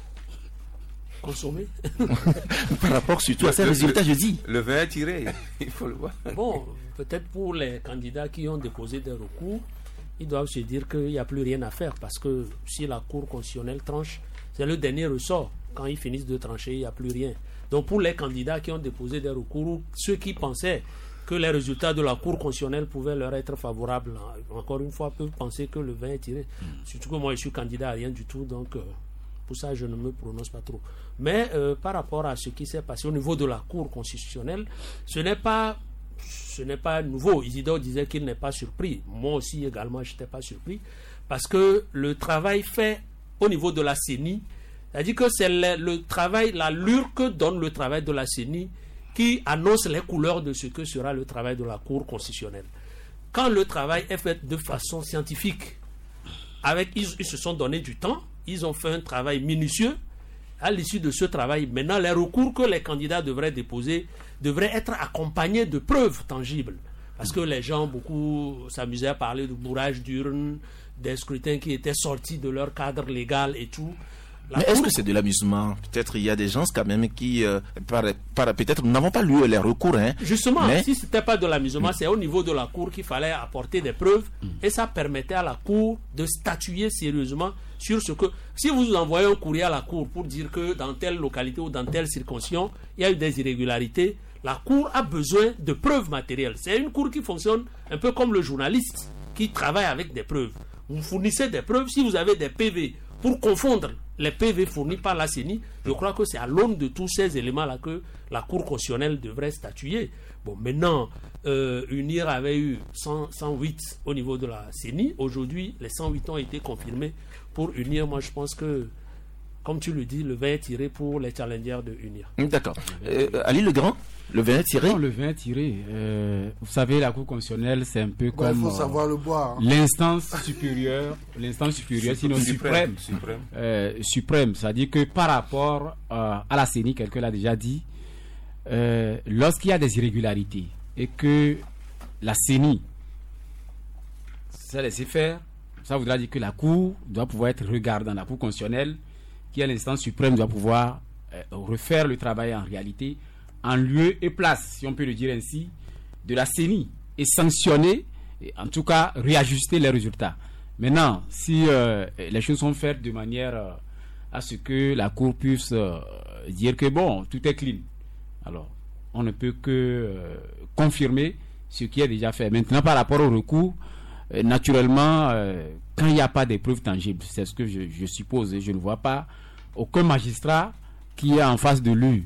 Consommé par rapport surtout à ces résultats, je dis. Le vin est tiré, il faut le voir. Bon, peut-être pour les candidats qui ont déposé des recours, ils doivent se dire qu'il n'y a plus rien à faire, parce que si la Cour constitutionnelle tranche, c'est le dernier ressort. Quand ils finissent de trancher, il n'y a plus rien. Donc pour les candidats qui ont déposé des recours, ou ceux qui pensaient que les résultats de la Cour constitutionnelle pouvaient leur être favorables, encore une fois, peuvent penser que le vin est tiré. Surtout que moi, je suis candidat à rien du tout, donc pour ça, je ne me prononce pas trop. Mais par rapport à ce qui s'est passé au niveau de la Cour constitutionnelle, ce n'est pas nouveau. Isidore disait qu'il n'est pas surpris. Moi aussi, également, je n'étais pas surpris, parce que le travail fait au niveau de la CENI, c'est-à-dire que c'est le travail, l'allure que donne le travail de la CENI qui annonce les couleurs de ce que sera le travail de la Cour constitutionnelle. Quand le travail est fait de façon scientifique, ils se sont donné du temps, ils ont fait un travail minutieux. À l'issue de ce travail, maintenant, les recours que les candidats devraient déposer devraient être accompagnés de preuves tangibles. Parce que les gens, beaucoup s'amusaient à parler de bourrage d'urnes, des scrutins qui étaient sortis de leur cadre légal et tout. Mais est-ce que c'est de l'amusement? Peut-être il y a des gens quand même qui, peut-être nous n'avons pas lu les recours. Justement, si ce n'était pas de l'amusement, c'est au niveau de la Cour qu'il fallait apporter des preuves et ça permettait à la Cour de statuer sérieusement sur ce que... Si vous envoyez un courrier à la Cour pour dire que dans telle localité ou dans telle circonscription, il y a eu des irrégularités, la Cour a besoin de preuves matérielles. C'est une Cour qui fonctionne un peu comme le journaliste qui travaille avec des preuves. Vous fournissez des preuves. Si vous avez des PV pour confondre les PV fournis par la CENI, je crois que c'est à l'aune de tous ces éléments-là que la Cour constitutionnelle devrait statuer. Bon, maintenant, UNIR avait eu 108 au niveau de la CENI. Aujourd'hui, les 108 ont été confirmés pour UNIR. Moi, je pense que, comme tu le dis, le vin est tiré pour les challengers de UNIR. D'accord. Ali Legrand, le vin est tiré? Non, le vin est tiré. Vous savez, la Cour constitutionnelle, c'est un peu comme... Il faut savoir le boire. L'instance supérieure, sinon suprême. Suprême, c'est-à-dire que par rapport à la CENI, quelqu'un l'a déjà dit, lorsqu'il y a des irrégularités et que la CENI s'est laissé faire, ça voudra dire que la Cour doit pouvoir être regardée dans la Cour constitutionnelle qui est l'instance suprême, doit pouvoir refaire le travail en réalité, en lieu et place, si on peut le dire ainsi, de la CENI, et sanctionner, et en tout cas réajuster les résultats. Maintenant, si les choses sont faites de manière à ce que la Cour puisse dire que bon, tout est clean, alors on ne peut que confirmer ce qui est déjà fait. Maintenant, par rapport au recours, naturellement, quand il n'y a pas de preuves tangibles, c'est ce que je suppose, et je ne vois pas aucun magistrat qui est en face de lui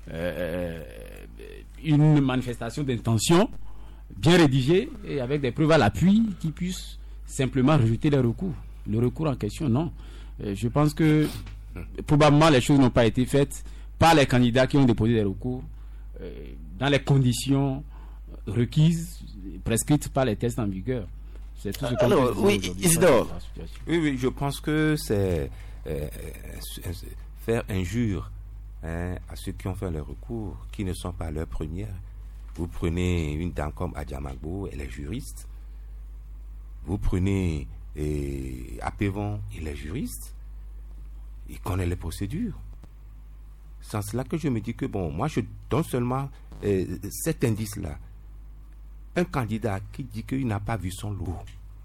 une manifestation d'intention bien rédigée et avec des preuves à l'appui qui puisse simplement rejeter le recours en question. Non, je pense que probablement les choses n'ont pas été faites par les candidats qui ont déposé des recours dans les conditions requises, prescrites par les tests en vigueur. C'est tout ce qu'on peut dire oui, Isidore. Oui, je pense que c'est faire injure à ceux qui ont fait le recours, qui ne sont pas leurs premières. Vous prenez une dame comme Adjamagbo, elle est juriste. Vous prenez Apevon, il est juriste. Il connaît les procédures. C'est en cela que je me dis que bon, moi je donne seulement cet indice-là. Un candidat qui dit qu'il n'a pas vu son lot,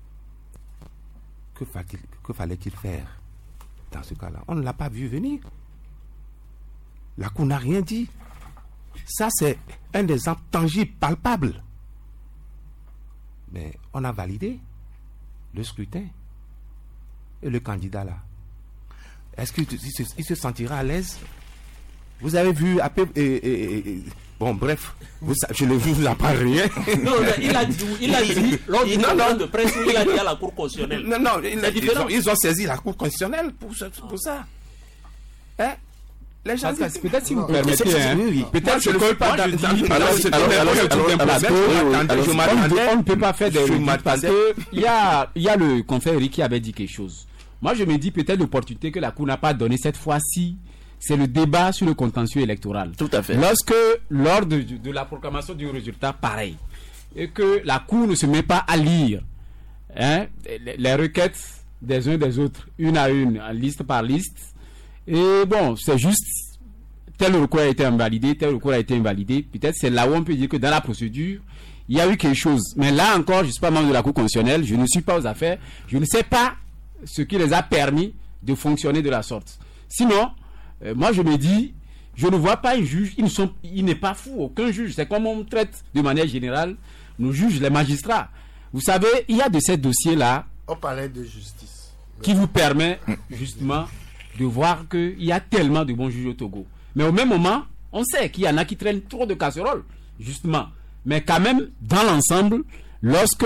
que fallait-il faire dans ce cas-là? On ne l'a pas vu venir. La Cour n'a rien dit. Ça, c'est un exemple tangible, palpable. Mais on a validé le scrutin. Et le candidat là, est-ce qu'il se sentira à l'aise? Vous avez vu bon, bref, je ne vous apprends rien. Non, il a dit lors du conférence de presse, il a dit à la Cour constitutionnelle. Non, ils ont saisi la Cour constitutionnelle pour ça. Hein? Les gens disent, peut-être si vous permettez, peut-être je ne peux pas on ne peut pas faire des remarques parce qu'il y a le confrère Eric qui avait dit quelque chose. Moi, je me dis peut-être l'opportunité que la Cour n'a pas donnée cette fois-ci, c'est le débat sur le contentieux électoral. Tout à fait. Lorsque, lors de la proclamation du résultat, pareil, et que la Cour ne se met pas à lire les requêtes des uns des autres, une à une, liste par liste, et bon, c'est juste tel recours a été invalidé, tel recours a été invalidé. Peut-être c'est là où on peut dire que dans la procédure, il y a eu quelque chose. Mais là encore, je ne suis pas membre de la Cour constitutionnelle, je ne suis pas aux affaires, je ne sais pas ce qui les a permis de fonctionner de la sorte. Sinon, moi je me dis, je ne vois pas un juge, il n'est pas fou, aucun juge. C'est comme on traite de manière générale nos juges, les magistrats. Vous savez, il y a de ces dossiers-là. On parlait de justice. Qui vous permet justement de voir qu'il y a tellement de bons juges au Togo. Mais au même moment, on sait qu'il y en a qui traînent trop de casseroles, justement. Mais quand même, dans l'ensemble, lorsque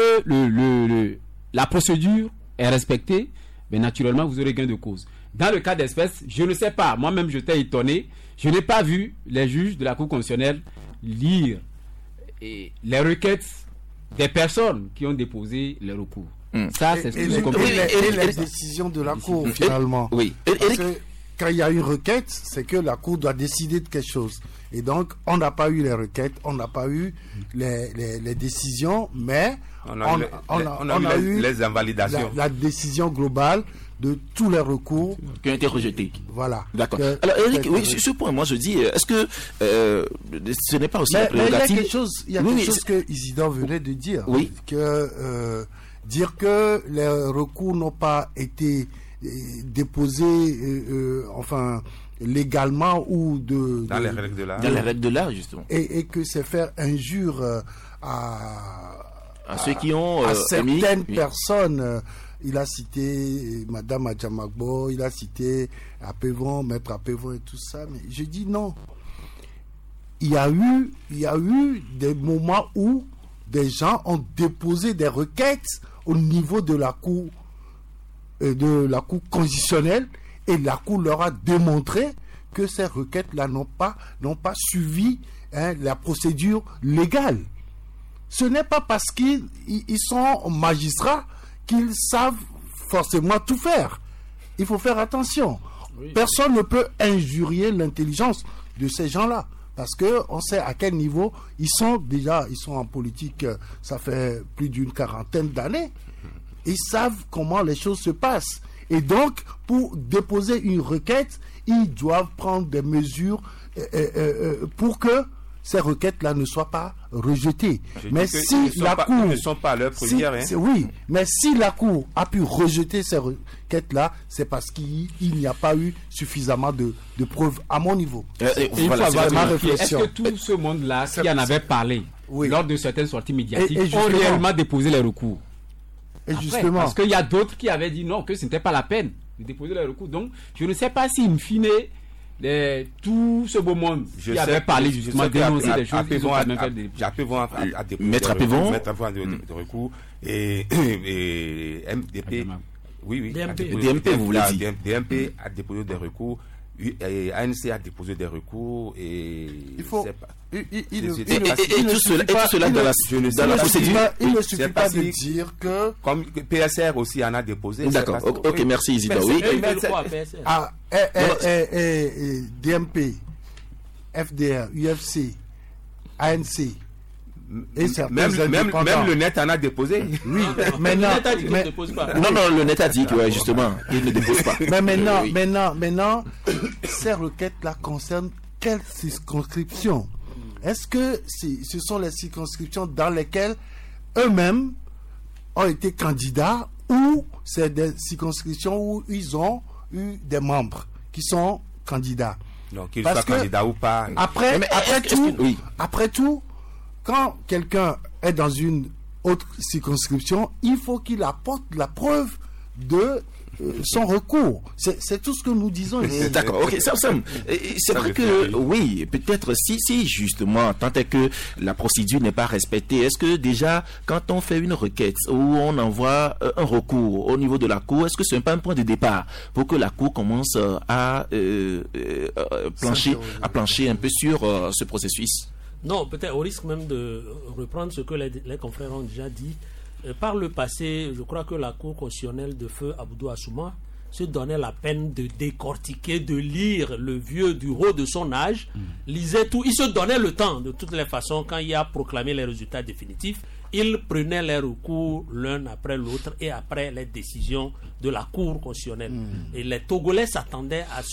la procédure est respectée, ben naturellement, vous aurez gain de cause. Dans le cas d'espèce, je ne sais pas. Moi-même, j'étais étonné. Je n'ai pas vu les juges de la Cour constitutionnelle lire les requêtes des personnes qui ont déposé les recours. Ça, c'est ce qu'on peut dire. Et les décisions de la Cour, finalement. Oui. Parce que quand il y a une requête, c'est que la Cour doit décider de quelque chose. Et donc, on n'a pas eu les requêtes, on n'a pas eu les décisions, mais on a eu les invalidations. La décision globale de tous les recours qui ont été rejetés. Voilà. D'accord. Alors, Eric, oui, sur ce point, moi je dis, est-ce que ce n'est pas aussi la prérogative? Il y a quelque chose que Isidore venait de dire. Oui. Que dire que les recours n'ont pas été déposés, légalement ou dans les règles de l'art. Dans les règles de l'art, justement. Et que c'est faire injure à ceux qui ont à certaines personnes. Il a cité Madame Adjamagbo, il a cité Apevon, Maître Apevon et tout ça, mais je dis non. Il y a eu des moments où des gens ont déposé des requêtes au niveau de la Cour constitutionnelle et la Cour leur a démontré que ces requêtes-là n'ont pas suivi la procédure légale. Ce n'est pas parce qu'ils sont magistrats qu'ils savent forcément tout faire. Il faut faire attention. Oui. Personne ne peut injurier l'intelligence de ces gens-là. Parce qu'on sait à quel niveau ils sont en politique, ça fait plus d'une quarantaine d'années. Ils savent comment les choses se passent. Et donc, pour déposer une requête, ils doivent prendre des mesures pour que ces requêtes-là ne soient pas rejetées. Mais si la Cour... ne sont pas à leur première. Oui, mais si la Cour a pu rejeter ces requêtes-là, c'est parce qu'il n'y a pas eu suffisamment de preuves à mon niveau. Voilà, c'est ma réflexion. Est-ce que tout ce monde-là, qui en avait parlé lors de certaines sorties médiatiques, ont réellement déposé les recours? Et justement... Parce qu'il y a d'autres qui avaient dit non, que ce n'était pas la peine de déposer les recours. Donc, je ne sais pas si, in fine... tout ce beau monde qui avait parlé justement dénoncer des choses qui ont quand même fait des... Maître Appevon de recours et MDP, DMP, vous voulez dire. DMP a déposé des recours, et ANC a déposé des recours, et il faut... Et tout cela dans la procédure. Il ne suffit pas de dire que... Comme PSR aussi en a déposé. D'accord, ok, merci Isidore. Oui. DMP, FDR, UFC, ANC... Et même le net en a déposé. Oui, mais non. Non, le net a dit que justement, il ne dépose pas. Mais maintenant, ces requêtes-là concernent quelles circonscriptions? Est-ce que ce sont les circonscriptions dans lesquelles eux-mêmes ont été candidats, ou c'est des circonscriptions où ils ont eu des membres qui sont candidats? Donc, qu'ils soient candidats ou pas. Après tout, quand quelqu'un est dans une autre circonscription, il faut qu'il apporte la preuve de son recours. C'est tout ce que nous disons. D'accord, ok. C'est vrai que, oui, peut-être si justement, tant est que la procédure n'est pas respectée, est-ce que déjà, quand on fait une requête ou on envoie un recours au niveau de la Cour, est-ce que ce n'est pas un point de départ pour que la Cour commence à plancher un peu sur ce processus? Non, peut-être au risque même de reprendre ce que les confrères ont déjà dit. Par le passé, je crois que la Cour constitutionnelle de feu Abdou Assouma se donnait la peine de décortiquer, de lire le vieux du haut de son âge, lisait tout. Il se donnait le temps, de toutes les façons, quand il a proclamé les résultats définitifs, il prenait les recours l'un après l'autre et après les décisions de la Cour constitutionnelle. Et les Togolais s'attendaient à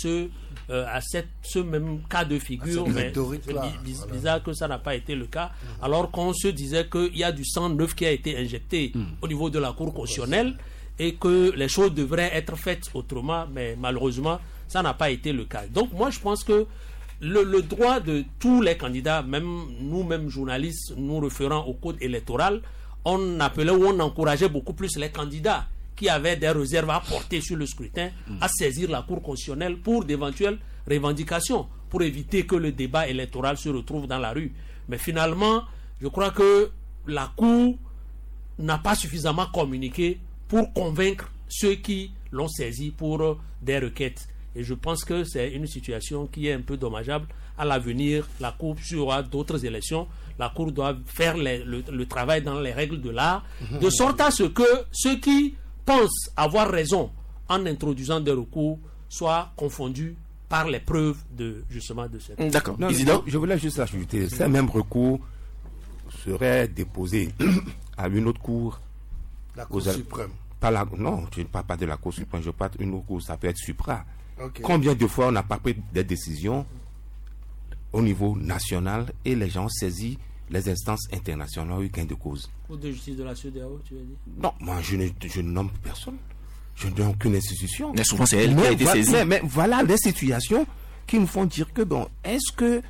ce même cas de figure, mais c'est bizarre que ça n'a pas été le cas, alors qu'on se disait qu'il y a du sang neuf qui a été injecté au niveau de la Cour constitutionnelle et que les choses devraient être faites autrement, mais malheureusement, ça n'a pas été le cas. Donc moi, je pense que le droit de tous les candidats, même nous-mêmes journalistes, nous référant au code électoral, on appelait ou on encourageait beaucoup plus les candidats qui avaient des réserves à porter sur le scrutin, à saisir la Cour constitutionnelle pour d'éventuelles revendications, pour éviter que le débat électoral se retrouve dans la rue. Mais finalement, je crois que la Cour n'a pas suffisamment communiqué pour convaincre ceux qui l'ont saisi pour des requêtes. Et je pense que c'est une situation qui est un peu dommageable. À l'avenir, la Cour aura d'autres élections. La Cour doit faire le travail dans les règles de l'art, de sorte à ce que ceux qui pensent avoir raison en introduisant des recours soient confondus par les preuves de cette... D'accord. Je voulais juste ajouter, ces mêmes recours seraient déposés à une autre cour. La Cour suprême. Non, je ne parle pas de la Cour suprême, je parle d'une autre cour, ça peut être supra. Okay. Combien de fois on n'a pas pris des décisions au niveau national et les gens ont saisi les instances internationales ont eu gain de cause. Cour de justice de la CEDEAO, tu veux dire? Non, moi je ne nomme personne. Je ne nomme aucune institution. Mais souvent c'est elle qui a été saisie. Mais voilà les situations qui nous font dire que bon, est-ce que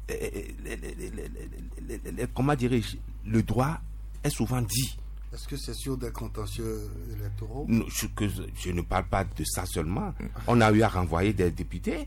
comment dirais-je, le droit est souvent dit. Est-ce que c'est sur des contentieux électoraux? Non, je ne parle pas de ça seulement. On a eu à renvoyer des députés.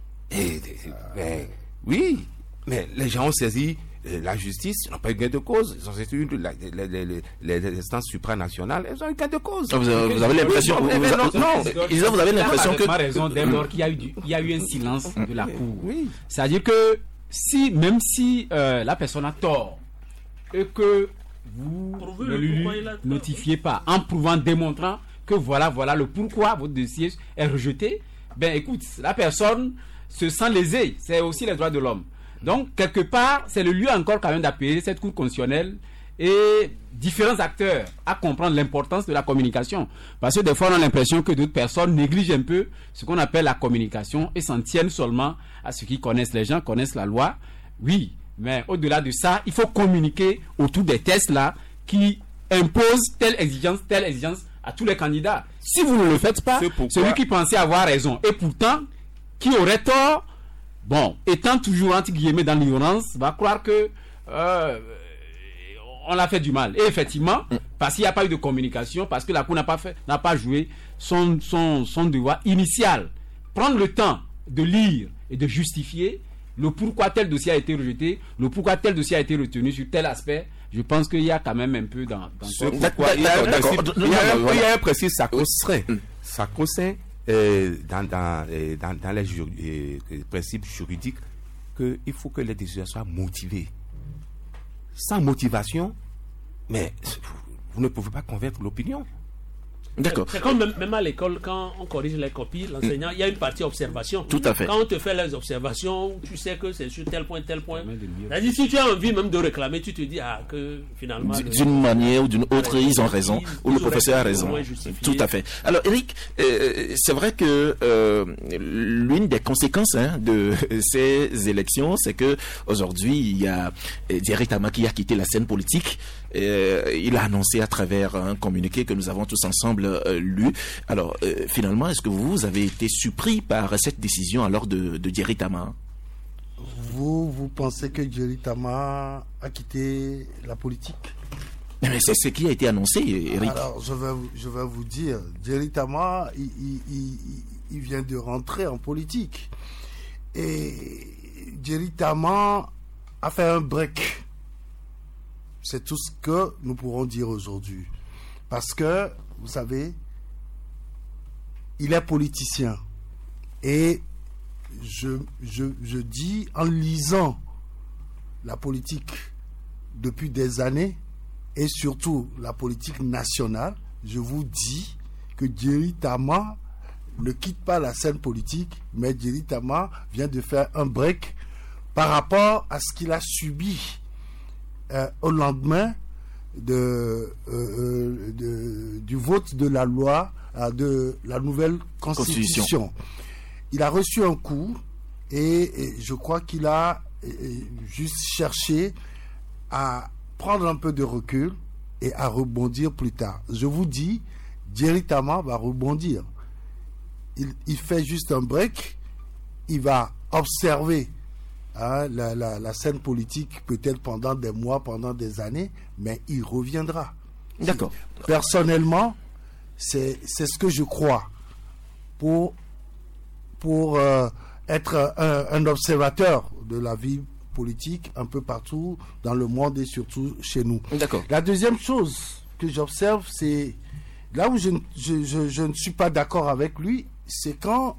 Oui, mais les gens ont saisi la justice, ils n'ont pas eu gain de cause. Ils ont saisi les instances supranationales, ils ont eu gain de cause. Vous avez l'impression... vous avez l'impression que... raison, dès lors qu'il y a eu un silence de la Cour. Oui. C'est-à-dire que même si la personne a tort et que vous ne lui notifiez pas en prouvant, démontrant que voilà le pourquoi votre dossier est rejeté, ben écoute, la personne se sent lésée. C'est aussi les droits de l'homme. Donc quelque part, c'est le lieu encore quand même d'appeler cette Cour constitutionnelle et différents acteurs à comprendre l'importance de la communication. Parce que des fois, on a l'impression que d'autres personnes négligent un peu ce qu'on appelle la communication et s'en tiennent seulement à ceux qui connaissent les gens, connaissent la loi. Oui, mais au-delà de ça, il faut communiquer autour des tests là qui imposent telle exigence à tous les candidats. Si vous ne le faites pas, celui qui pensait avoir raison et pourtant qui aurait tort, bon, étant toujours entre guillemets dans l'ignorance, va croire que on l'a fait du mal. Et effectivement, parce qu'il n'y a pas eu de communication, parce que la Cour n'a pas joué son devoir initial. Prendre le temps de lire et de justifier le pourquoi tel dossier a été rejeté, le pourquoi tel dossier a été retenu sur tel aspect. Je pense qu'il y a quand même un peu dans ce pourquoi. Il y a un principe sacro-saint dans les principes juridiques qu'il faut que les décisions soient motivées. Sans motivation, mais vous ne pouvez pas convaincre l'opinion. D'accord. C'est comme même à l'école, quand on corrige les copies, l'enseignant, il y a une partie observation. Tout à fait. Quand on te fait les observations, tu sais que c'est sur tel point. C'est-à-dire, si tu as envie même de réclamer, tu te dis que finalement... D'une manière ou d'une autre, ils ont raison, ou le professeur a raison. Tout à fait. Alors, Eric, c'est vrai que l'une des conséquences de ces élections, c'est que aujourd'hui, il y a Diarry Tama qui a quitté la scène politique. Il a annoncé à travers un communiqué que nous avons tous ensemble lu. Alors, finalement, est-ce que vous avez été surpris par cette décision alors de Diarry Tama? Vous pensez que Diarry Tama a quitté la politique? Mais c'est ce qui a été annoncé, Eric. Alors, je vais vous dire, Diarry Tama, il vient de rentrer en politique. Et Diarry Tama a fait un break. C'est tout ce que nous pourrons dire aujourd'hui. Parce que, vous savez, il est politicien. Et je dis, en lisant la politique depuis des années, et surtout la politique nationale, je vous dis que Diarry Tama ne quitte pas la scène politique, mais Diarry Tama vient de faire un break par rapport à ce qu'il a subi au lendemain du vote de la loi de la nouvelle constitution. Il a reçu un coup et je crois qu'il a juste cherché à prendre un peu de recul et à rebondir plus tard. Je vous dis, Diarry Tama va rebondir. Il fait juste un break, il va observer la scène politique peut-être pendant des mois, pendant des années, mais il reviendra. D'accord. Personnellement, c'est ce que je crois pour être un observateur de la vie politique un peu partout dans le monde et surtout chez nous. D'accord. La deuxième chose que j'observe, c'est là où je ne suis pas d'accord avec lui, c'est quand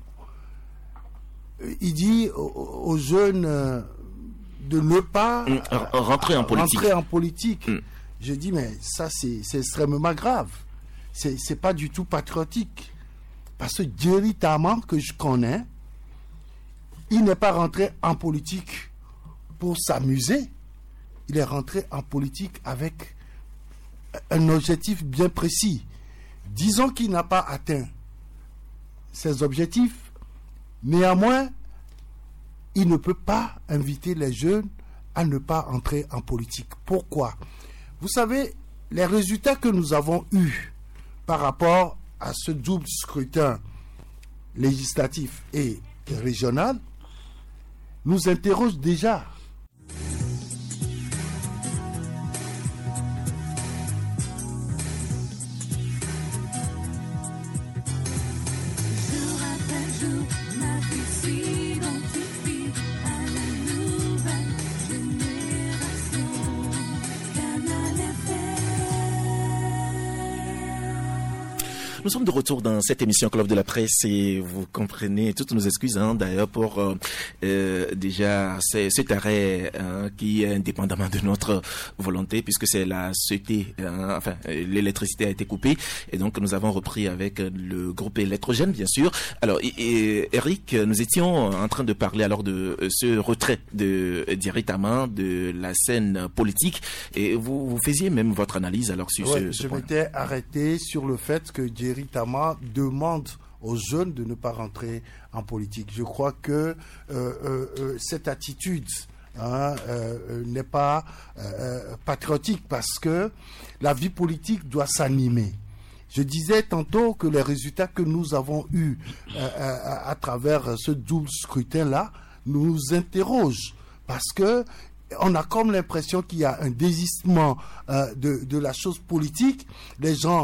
il dit aux jeunes de ne pas rentrer en politique. Je dis, mais ça, c'est extrêmement grave. C'est pas du tout patriotique. Parce que Diarry Tama, que je connais, il n'est pas rentré en politique pour s'amuser. Il est rentré en politique avec un objectif bien précis. Disons qu'il n'a pas atteint ses objectifs. Néanmoins, il ne peut pas inviter les jeunes à ne pas entrer en politique. Pourquoi? Vous savez, les résultats que nous avons eus par rapport à ce double scrutin législatif et régional nous interrogent déjà. Nous sommes de retour dans cette émission Club de la Presse et vous comprenez toutes nos excuses d'ailleurs pour déjà cet arrêt qui est indépendamment de notre volonté puisque c'est la société, l'électricité a été coupée et donc nous avons repris avec le groupe électrogène bien sûr. Alors Eric, nous étions en train de parler alors de ce retrait de Diéry Tama de la scène politique et vous faisiez même votre analyse alors sur ce point. Je m'étais arrêté sur le fait que Diéry Tama demande aux jeunes de ne pas rentrer en politique. Je crois que cette attitude n'est pas patriotique parce que la vie politique doit s'animer. Je disais tantôt que les résultats que nous avons eus à travers ce double scrutin-là nous interrogent parce que on a comme l'impression qu'il y a un désistement de la chose politique. Les gens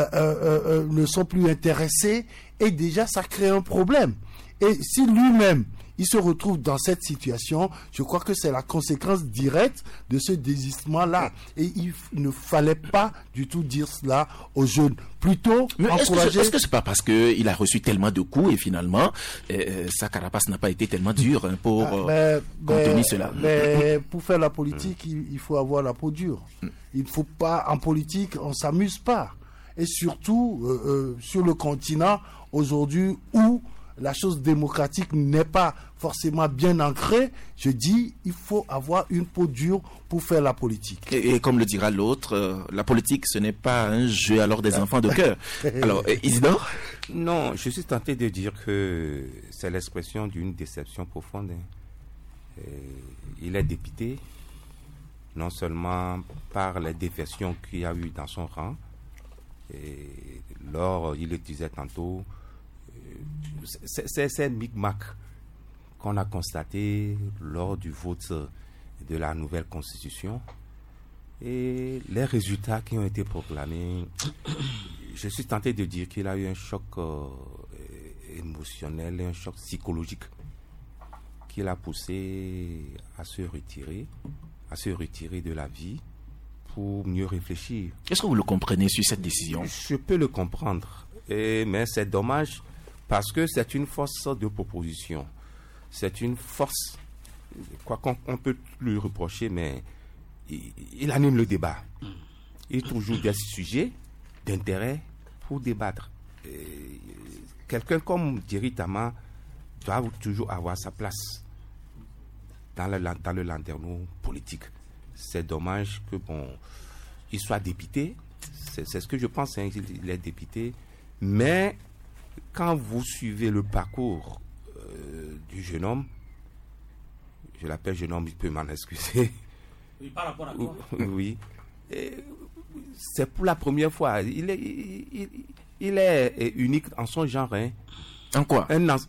ne sont plus intéressés et déjà ça crée un problème. Et si lui-même il se retrouve dans cette situation, je crois que c'est la conséquence directe de ce désistement-là. Et il ne fallait pas du tout dire cela aux jeunes. Plutôt encourager... Est-ce que c'est pas parce qu'il a reçu tellement de coups et finalement, sa carapace n'a pas été tellement dure pour contenir cela? Mais pour faire la politique, il faut avoir la peau dure. Il ne faut pas, en politique, on ne s'amuse pas. Et surtout, sur le continent, aujourd'hui, où la chose démocratique n'est pas forcément bien ancrée, je dis, il faut avoir une peau dure pour faire la politique. Et comme le dira l'autre, la politique, ce n'est pas un jeu alors des enfants de cœur. Alors, Isidore? Non, je suis tenté de dire que c'est l'expression d'une déception profonde. Il est dépité, non seulement par les défections qu'il y a eu dans son rang, et lors, il le disait tantôt, c'est un micmac qu'on a constaté lors du vote de la nouvelle constitution et les résultats qui ont été proclamés. Je suis tenté de dire qu'il a eu un choc émotionnel, un choc psychologique qui l'a poussé à se retirer de la vie pour mieux réfléchir. Est-ce que vous le comprenez sur cette décision? Je peux le comprendre, mais c'est dommage. Parce que c'est une force de proposition. C'est une force, quoi qu'on peut lui reprocher, mais il anime le débat. Il trouve des sujets d'intérêt pour débattre. Quelqu'un comme Diéry Tama doit toujours avoir sa place dans le landerneau politique. C'est dommage que il soit député. C'est ce que je pense, il est député. Mais quand vous suivez le parcours du jeune homme, je l'appelle jeune homme, il peut m'en excuser. Oui, par rapport à quoi? Oui. C'est pour la première fois. Il est unique en son genre. Hein. En quoi?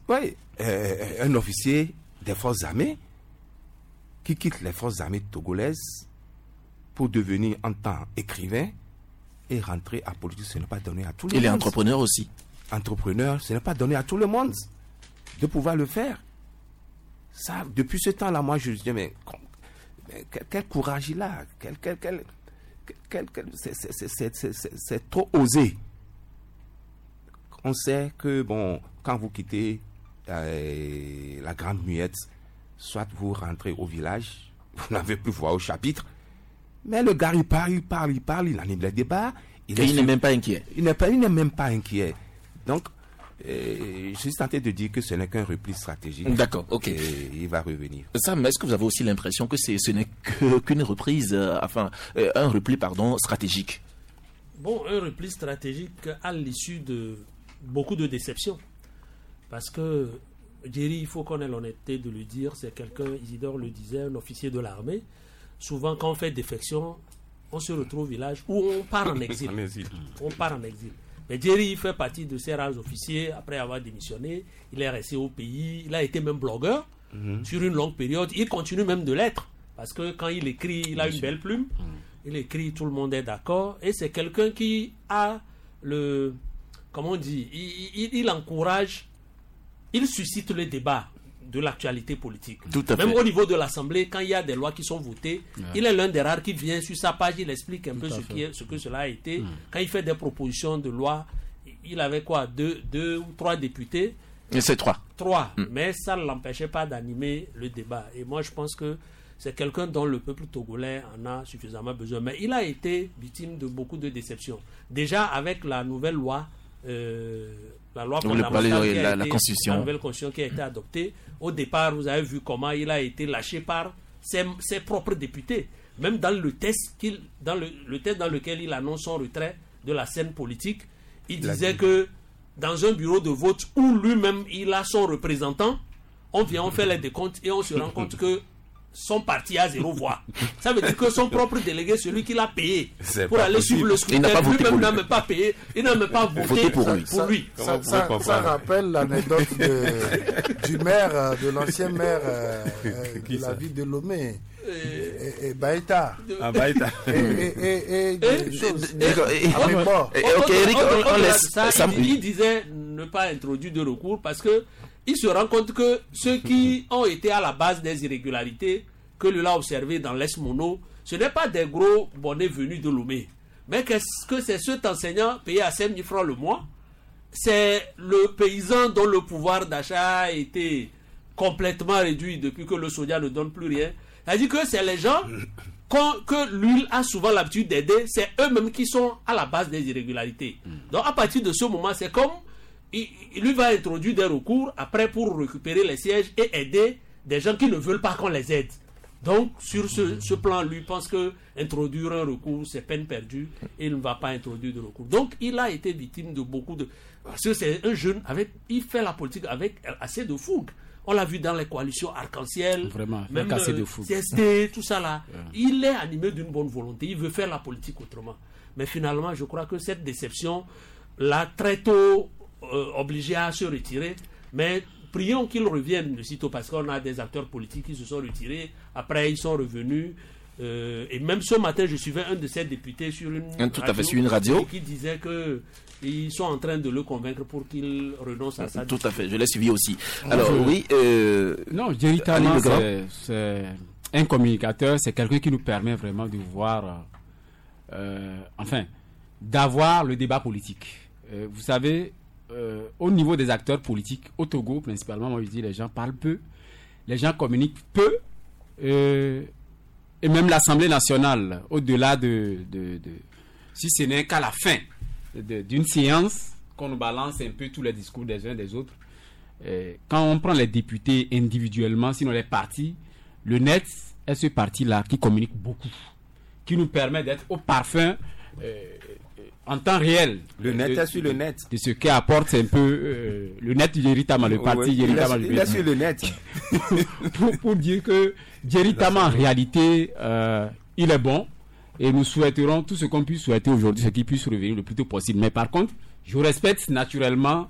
Un officier des forces armées qui quitte les forces armées togolaises pour devenir en temps écrivain et rentrer à politique. Ce n'est pas donné à tout le monde. Il est entrepreneur aussi. Entrepreneur, ce n'est pas donné à tout le monde de pouvoir le faire. Ça, depuis ce temps-là, moi, je me dis, mais quel courage il a, c'est trop osé. On sait que, quand vous quittez la Grande Muette, soit vous rentrez au village, vous n'avez plus voix au chapitre, mais le gars, il parle, il anime les débats. Il n'est même pas inquiet. Il n'est même pas inquiet. Donc, je suis tenté de dire que ce n'est qu'un repli stratégique. D'accord, ok. Et il va revenir. Sam, est-ce que vous avez aussi l'impression que ce n'est qu'une reprise, un repli, stratégique? Bon, un repli stratégique à l'issue de beaucoup de déceptions. Parce que Diéry, il faut qu'on ait l'honnêteté de le dire, c'est quelqu'un, Isidore le disait, un officier de l'armée. Souvent, quand on fait défection, on se retrouve au village où on part en exil. On part en exil. Mais Diéry fait partie de ces rares officiers. Après avoir démissionné, il est resté au pays. Il a été même blogueur sur une longue période. Il continue même de l'être. Parce que quand il écrit, il a une belle plume. Il écrit, tout le monde est d'accord. Et c'est quelqu'un qui a comment on dit, il encourage, il suscite le débat de l'actualité politique. Tout à Même fait. au niveau de l'Assemblée, quand il y a des lois qui sont votées, il est l'un des rares qui vient sur sa page, il explique un peu ce que cela a été. Quand il fait des propositions de loi, il avait quoi, deux ou trois députés. Et c'est 3. Mais ça ne l'empêchait pas d'animer le débat. Et moi, je pense que c'est quelqu'un dont le peuple togolais en a suffisamment besoin. Mais il a été victime de beaucoup de déceptions. Déjà, avec la nouvelle loi, la loi fondamentale, la Constitution. La nouvelle Constitution qui a été adoptée, au départ, vous avez vu comment il a été lâché par ses propres députés. Même dans le test dans lequel il annonce son retrait de la scène politique, il disait que dans un bureau de vote où lui-même il a son représentant, on fait les décomptes et on se rend compte que son parti a 0 voix. Ça veut dire que son propre délégué, celui qu'il a payé pour aller suivre le scrutin, lui-même n'a même pas payé, il n'a même pas voté pour lui. Ça rappelle l'anecdote du maire, de l'ancien maire de la ville de Lomé. Et Baïta. Il disait ne pas introduire de recours parce que il se rend compte que ceux qui ont été à la base des irrégularités que lui a observé dans l'Est Mono, ce n'est pas des gros bonnets venus de Lomé, mais que c'est cet enseignant payé à 5 000 francs le mois, c'est le paysan dont le pouvoir d'achat a été complètement réduit depuis que le soja ne donne plus rien. C'est-à-dire que c'est les gens que lui a souvent l'habitude d'aider, c'est eux-mêmes qui sont à la base des irrégularités. Donc à partir de ce moment, c'est comme il lui va introduire des recours après pour récupérer les sièges et aider des gens qui ne veulent pas qu'on les aide. Donc sur ce plan, lui pense que introduire un recours, c'est peine perdue et il ne va pas introduire de recours. Donc il a été victime de beaucoup de... Parce que c'est un jeune, il fait la politique avec assez de fougue. On l'a vu dans les coalitions arc-en-ciel, vraiment, même assez de fougue. CST, tout ça là. Il est animé d'une bonne volonté, il veut faire la politique autrement. Mais finalement, je crois que cette déception l'a très tôt obligé à se retirer. Mais prions qu'il revienne de sitôt parce qu'on a des acteurs politiques qui se sont retirés. Après, ils sont revenus. Et même ce matin, je suivais un de ces députés sur une radio qui disait que ils sont en train de le convaincre pour qu'il renonce à ça. Tout à fait, je l'ai suivi aussi. Alors non, véritablement, c'est un communicateur, c'est quelqu'un qui nous permet vraiment de voir, d'avoir le débat politique. Vous savez, au niveau des acteurs politiques, au Togo principalement, moi je dis les gens parlent peu, les gens communiquent peu, et même l'Assemblée nationale, au-delà si ce n'est qu'à la fin d'une séance, qu'on nous balance un peu tous les discours des uns des autres, quand on prend les députés individuellement, sinon les partis, le net est ce parti-là qui communique beaucoup, qui nous permet d'être au parfum en temps réel. Le net est sur le net. De ce qui apporte un peu le net du Yeritama, le parti Yeritama. Il est sur le net. pour dire que Yeritama, en réalité, il est bon. Et nous souhaiterons tout ce qu'on puisse souhaiter aujourd'hui, c'est qu'il puisse revenir le plus tôt possible. Mais par contre, je respecte naturellement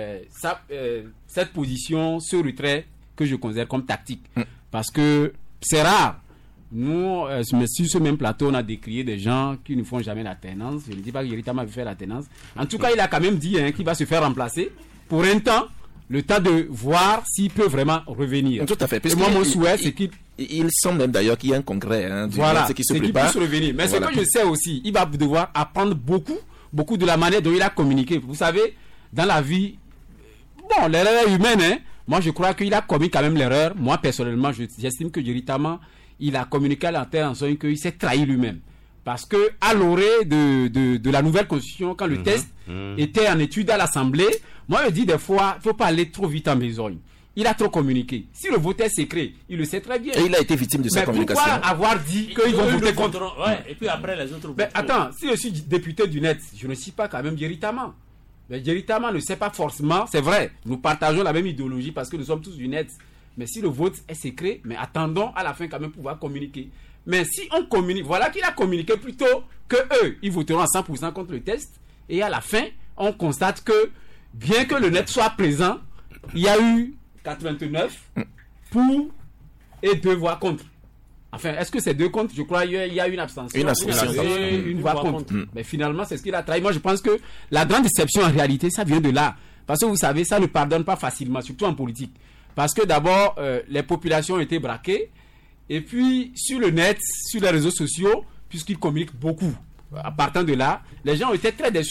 cette position, ce retrait que je considère comme tactique. Parce que c'est rare. Nous, sur ce même plateau, on a décrié des gens qui ne font jamais la tenance. Je ne dis pas que Yeritama veut faire la tenance. En tout cas, il a quand même dit qu'il va se faire remplacer pour un temps, le temps de voir s'il peut vraiment revenir. Tout à fait. Et moi, mon souhait, c'est qu'il... Il semble même d'ailleurs qu'il y a un congrès. Voilà, c'est qu'il puisse revenir. Mais ce que je sais aussi, il va devoir apprendre beaucoup de la manière dont il a communiqué. Vous savez, dans la vie, l'erreur est humaine. Moi, je crois qu'il a commis quand même l'erreur. Moi, personnellement, j'estime que Yeritama, il a communiqué à l'antenne en sorte qu'il s'est trahi lui-même. Parce que à l'orée de la nouvelle constitution, quand le test était en étude à l'Assemblée, moi, je dis des fois, il ne faut pas aller trop vite en besogne. Il a trop communiqué. Si le vote est secret, il le sait très bien. Et il a été victime de sa communication. Mais pourquoi avoir dit qu'ils vont voter contre? Et puis après, les autres... Mais attends, si je suis député du net, je ne suis pas quand même Yeritama. Mais Yeritama ne sait pas forcément, c'est vrai, nous partageons la même idéologie parce que nous sommes tous du net. Mais si le vote est secret, mais attendons à la fin quand même pouvoir communiquer. Mais si on communique, voilà qu'il a communiqué plutôt que eux, ils voteront à 100% contre le test. Et à la fin, on constate que, bien que le net soit présent, il y a eu 89 pour et 2 voix contre. Enfin, est-ce que c'est 2 contre? Je crois qu'il y a une abstention. Une voix contre. Mais finalement, c'est ce qu'il a trahi. Moi, je pense que la grande déception, en réalité, ça vient de là. Parce que vous savez, ça ne pardonne pas facilement, surtout en politique. Parce que d'abord, les populations ont été braquées. Et puis, sur le net, sur les réseaux sociaux, puisqu'ils communiquent beaucoup, à partir de là, les gens ont été très déçus.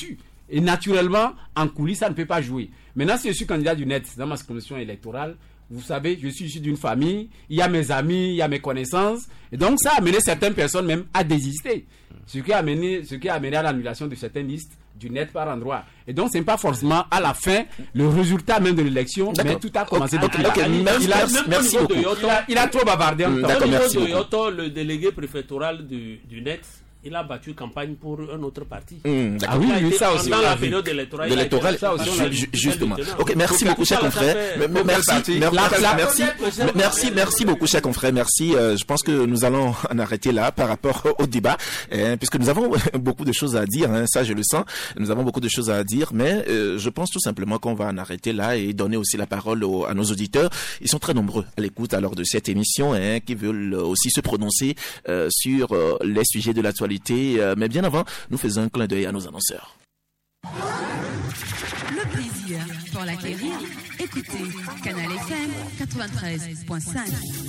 Et naturellement, en coulisses, ça ne peut pas jouer. Maintenant, si je suis candidat du net dans ma circonscription électorale, vous savez, je suis issu d'une famille, il y a mes amis, il y a mes connaissances. Et donc, ça a amené certaines personnes même à désister. Ce qui a amené à l'annulation de certaines listes du net par endroit. Et donc, ce n'est pas forcément à la fin le résultat même de l'élection, mais tout a commencé depuis là. Merci beaucoup. Il a trop bavardé. Au niveau de Yoto, le délégué préfectoral du net, il a battu campagne pour un autre parti. Ah oui, ça aussi. Dans la période électorale. Justement. Ok, merci beaucoup, cher confrère. Merci beaucoup, cher confrère. Merci. Je pense que nous allons en arrêter là par rapport au débat, puisque nous avons beaucoup de choses à dire. Ça, je le sens. Nous avons beaucoup de choses à dire, mais je pense tout simplement qu'on va en arrêter là et donner aussi la parole à nos auditeurs. Ils sont très nombreux à l'écoute alors de cette émission, qui veulent aussi se prononcer sur les sujets de l'actualité. Mais bien avant, nous faisons un clin d'œil à nos annonceurs. Le plaisir pour l'acquérir, écoutez Canal FM 93.5.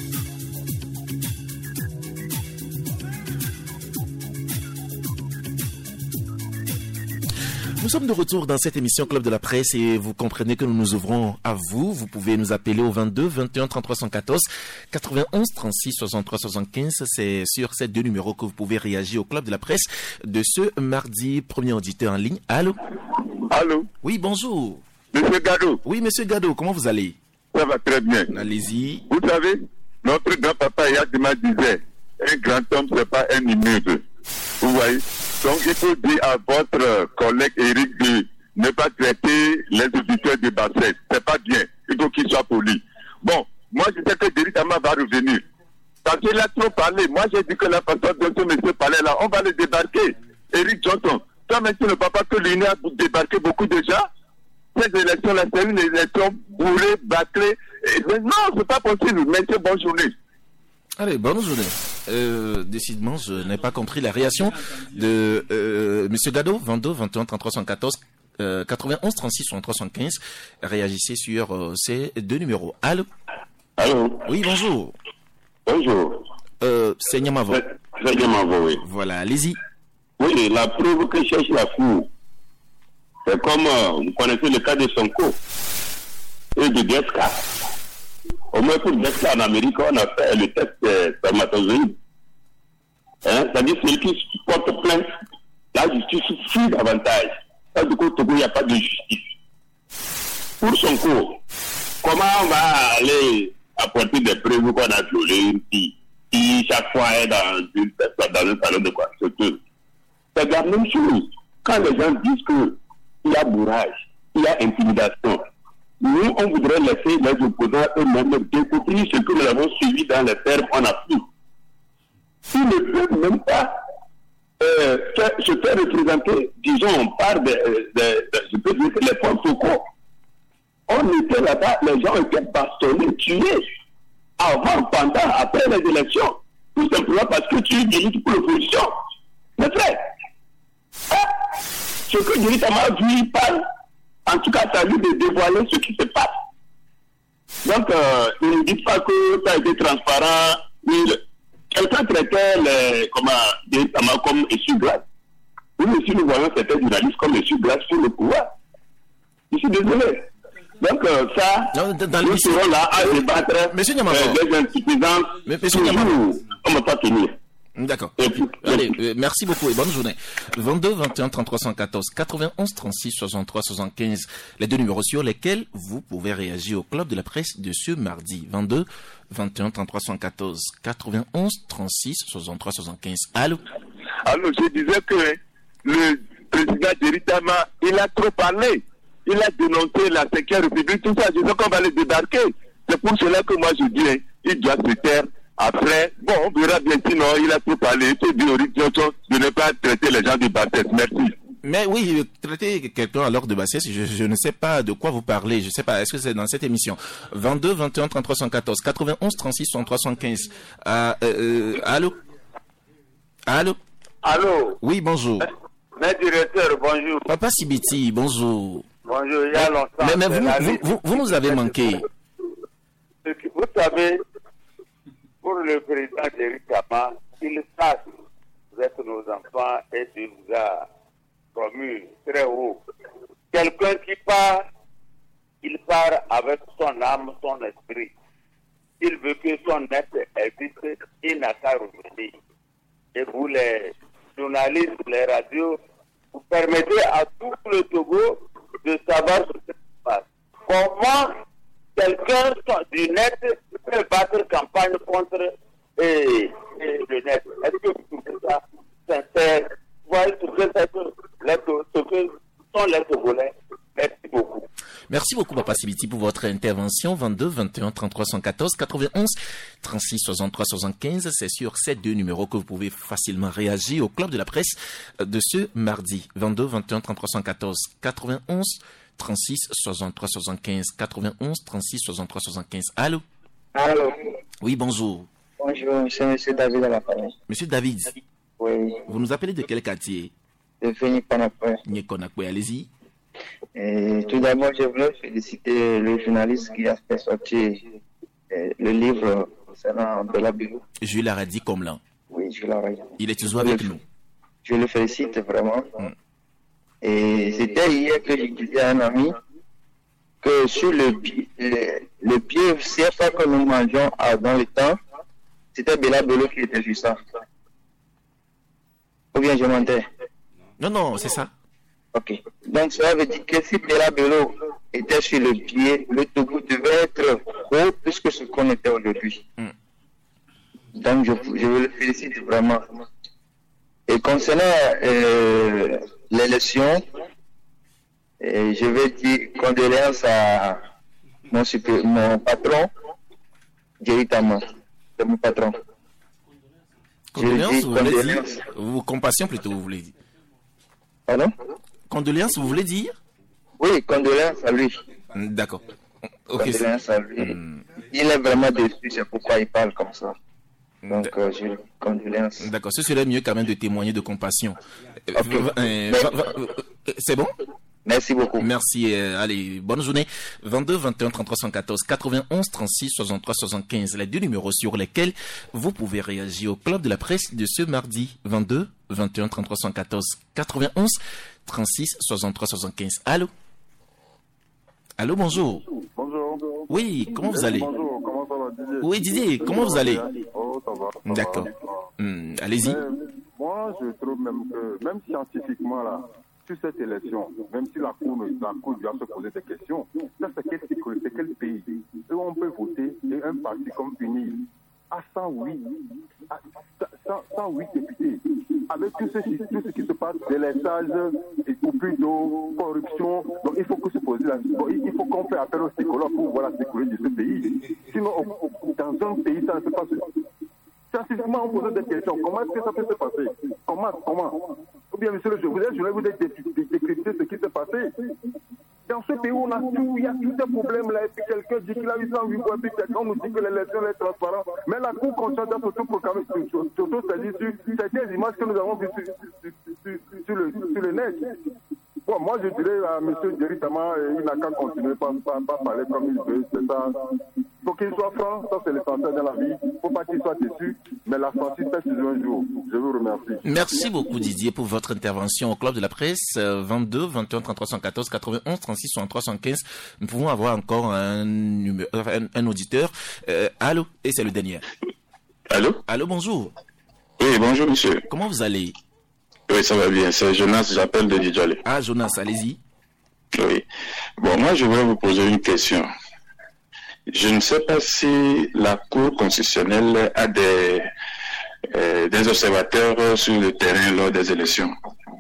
Nous sommes de retour dans cette émission Club de la Presse et vous comprenez que nous nous ouvrons à vous. Vous pouvez nous appeler au 22 21 33 114 91 36 63 75. C'est sur ces deux numéros que vous pouvez réagir au Club de la Presse de ce mardi. Premier auditeur en ligne. Allô? Allô? Oui, bonjour. Monsieur Gado. Oui, monsieur Gado, comment vous allez? Ça va très bien. Allez-y. Vous savez, notre grand-papa Yadima disait, un grand homme, c'est pas un immeuble. Vous voyez? Donc, il faut dire à votre collègue Eric de ne pas traiter les auditeurs de bassesse. C'est pas bien. Il faut qu'il soit poli. Bon, moi, je sais que Derrick Ama va revenir. Parce qu'il a trop parlé. Moi, j'ai dit que la façon dont ce monsieur parlait là, on va le débarquer. Eric Johnson. Toi, maintenant, ne pas que l'UNI a débarqué beaucoup déjà. Cette élection-là, c'est une élection bourrée, bâclée. Non, c'est pas possible. Monsieur, bonne journée. Allez, bonne journée. Décidément, je n'ai pas compris la réaction de Monsieur Gado, 22 21 33 114 91 36 63 75. Réagissez sur ces deux numéros. Allô? Allô? Oui, bonjour. Bonjour. C'est Niamavo. C'est Niamavo, oui. Voilà, allez-y. Oui, la preuve que cherche la cour. C'est comme, vous connaissez le cas de Sonko et de Geska. Au moins pour Geska en Amérique, on a fait le test spermatozoïde. C'est-à-dire celui qui porte plainte, la justice suit davantage. Ça, du coup, au Togo, il n'y a pas de justice. Pour Sonko, comment on va aller apporter des preuves qu'on a violé une fille qui chaque fois est dans un salon de coiffure? C'est la même chose. Quand les gens disent qu'il y a bourrage, il y a intimidation, nous, on voudrait laisser les opposants eux-mêmes découvrir ce que nous avons suivi dans les termes en Afrique. Ils ne peuvent même pas se faire représenter, disons, par je peux dire que les points focaux. On était là-bas, les gens étaient bastonnés, tués, avant, pendant, après les élections, tout simplement parce que tu milites pour l'opposition. Mais frère, ce que Derrick Ama a vu, il parle, en tout cas, ça lui de dévoiler ce qui se passe. Donc, ne dites pas que ça a été transparent. Quelqu'un traitait Derrick Ama comme essuie-glace. Nous aussi, nous voyons certains journalistes comme essuie-glace sur le pouvoir. Je suis désolé. Donc, ça, nous serons là à débattre des insuffisances. Toujours, on ne va pas tenir. D'accord. Allez, merci beaucoup et bonne journée. 22 21 33 114 91 36 63 75, les deux numéros sur lesquels vous pouvez réagir au Club de la Presse de ce mardi. 22 21 33 114 91 36 63 75. Allô? Allô, je disais que le président Derrick Ama, il a trop parlé. Il a dénoncé la 5e République, tout ça. Je sais qu'on va le débarquer. C'est pour cela que moi je dis, il doit se taire. Après, bon, on verra bien, sinon il a trop parlé. C'est dit Eric Johnson de ne pas traiter les gens de bassesse. Merci. Mais oui, traiter quelqu'un alors de bassesse, je ne sais pas de quoi vous parlez. Je ne sais pas, est-ce que c'est dans cette émission? 22 21 33 114 91 36 63 75. Allô? Allô? Allô? Oui, bonjour. Mes directeurs, bonjour. Papa Sibiti, bonjour. Bonjour, il y a longtemps. Mais vous nous avez manqué. Vous savez, pour le président Derrick Ama, il sache vous êtes nos enfants et tu nous as promu très haut. Quelqu'un qui part, il part avec son âme, son esprit. Il veut que son être existe, il n'a qu'à revenir. Et vous, les journalistes, les radios, vous permettez à tout le Togo de savoir ce qui se passe. Comment quelqu'un du net peut battre campagne contre le net? Est-ce que vous trouvez ça sincère? Vous voyez ce que sont les Togolais? Merci beaucoup. Merci beaucoup, Papa Sibiti, pour votre intervention. 22 21 33 114 91 36 63 75. C'est sur ces deux numéros que vous pouvez facilement réagir au club de la presse de ce mardi. 22 21 33 114 91 36 63 75 91 36 63 75. Allô? Allô? Oui, bonjour. Bonjour, c'est M. David à la parole. Monsieur David? Oui. Vous nous appelez de quel quartier? De Nikonakwe. Nikonakwe, allez-y. Et tout d'abord, je voulais féliciter le journaliste qui a fait sortir le livre concernant Bella Bello. Jules Aradi Komlan. Oui, Jules Aradi. Il est toujours avec nous. Je le félicite vraiment. Et c'était hier que je disais à un ami que sur le pied CFA que nous mangeons dans le temps, c'était Bella Bello qui était sur ça. Ou bien je mentais? Non, c'est ça. Ok. Donc cela veut dire que si Bella Bello était sur le pied, le Togo devait être haut plus que ce qu'on était aujourd'hui. Donc je veux le féliciter vraiment. Et concernant l'élection, je vais dire condoléances à mon patron, Jerry Tama. C'est mon patron. Condoléances, vous voulez dire? Compassion plutôt, vous voulez dire? Pardon? Condoléances, vous voulez dire? Oui, condoléances à lui. D'accord. Ok. Condoléances à lui. Il est vraiment déçu, c'est pourquoi il parle comme ça. Donc, je condoléances. D'accord, ce serait mieux quand même de témoigner de compassion. Okay. C'est bon? Merci beaucoup. Merci. Allez, bonne journée. 22 21 33 114 91 36 63 75. Les deux numéros sur lesquels vous pouvez réagir au club de la presse de ce mardi. 22 21 33 114 91 36 63 75. Allô? Allô, bonjour. Bonjour. Oui, comment vous allez? Bonjour, comment ça va, Didier? Oui, Didier, comment vous allez? Oh, ça va. D'accord. Allez-y. Moi, je trouve même que, même scientifiquement, là, sur cette élection, même si la Cour doit se poser des questions, ça c'est quel pays? Et on peut voter et un parti comme UNI à 108 députés, avec tout ce qui se passe, délestage, ou plutôt corruption. Donc il faut que se poser il faut qu'on fasse appel aux psychologues pour voir la sécurité de ce pays. Sinon, dans un pays, ça ne se passe pas. Scientifiquement, on pose des questions. Comment est-ce que ça peut se passer? Comment? Ou bien, monsieur le juge, je vais vous décrypter ce qui s'est passé. Dans ce pays où on a tout, il y a tous ces problèmes-là, et puis quelqu'un dit qu'il a 808 voix, puis quelqu'un nous dit que l'élection est transparente. Mais la Cour constitutionnelle a s'auto-proclamé, c'est-à-dire sur certaines images que nous avons vues sur le net. Bon, moi, je dirais à M. Jerry Tama, il n'a qu'à continuer, pas parler comme il veut, c'est ça. Il faut qu'il soit franc, ça c'est l'essentiel dans la vie. Il ne faut pas qu'il soit déçu, mais la sortie fait sur un jour. Je vous remercie. Merci beaucoup Didier pour votre intervention au club de la presse. 22 21 33 114 91 36 63 75. Nous pouvons avoir encore un auditeur. Allô? Et c'est le dernier. Allô? Allô, bonjour. Oui, bonjour monsieur. Comment vous allez? Oui, ça va bien. C'est Jonas, j'appelle de Didjolé. Ah, Jonas, allez-y. Oui. Bon, moi, je voudrais vous poser une question. Je ne sais pas si la Cour constitutionnelle a des observateurs sur le terrain lors des élections.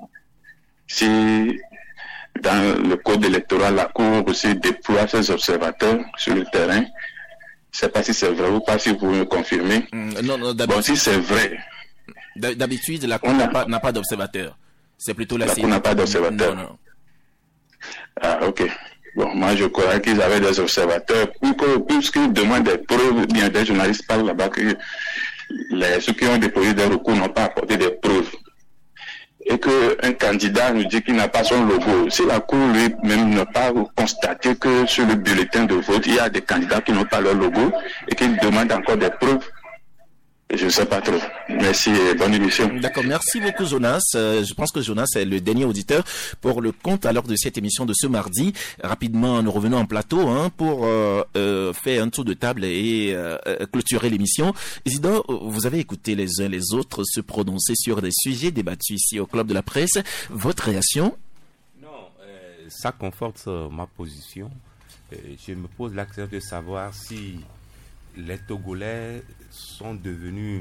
Si, dans le code électoral, la Cour aussi déploie ses observateurs sur le terrain. Je ne sais pas si c'est vrai ou pas, si vous pouvez me confirmer. Non, bon, si c'est vrai. D'habitude, la Cour n'a pas d'observateur. C'est plutôt la Cour n'a pas d'observateur. Non. Ah, ok. Bon, moi, je croyais qu'ils avaient des observateurs. Puisqu'ils demandent des preuves, bien des journalistes parlent là-bas que ceux qui ont déposé des recours n'ont pas apporté des preuves. Et qu'un candidat nous dit qu'il n'a pas son logo. Si la Cour lui-même n'a pas constaté que sur le bulletin de vote, il y a des candidats qui n'ont pas leur logo et qu'ils demandent encore des preuves, Je ne sais pas trop. Merci et bonne émission. D'accord, merci beaucoup Jonas. Je pense que Jonas est le dernier auditeur pour le compte à l'heure de cette émission de ce mardi. Rapidement, nous revenons en plateau pour faire un tour de table et clôturer l'émission. Isidore, vous avez écouté les uns les autres se prononcer sur des sujets débattus ici au Club de la Presse. Votre réaction? Non, ça conforte ma position. Je me pose la question de savoir si les Togolais sont devenus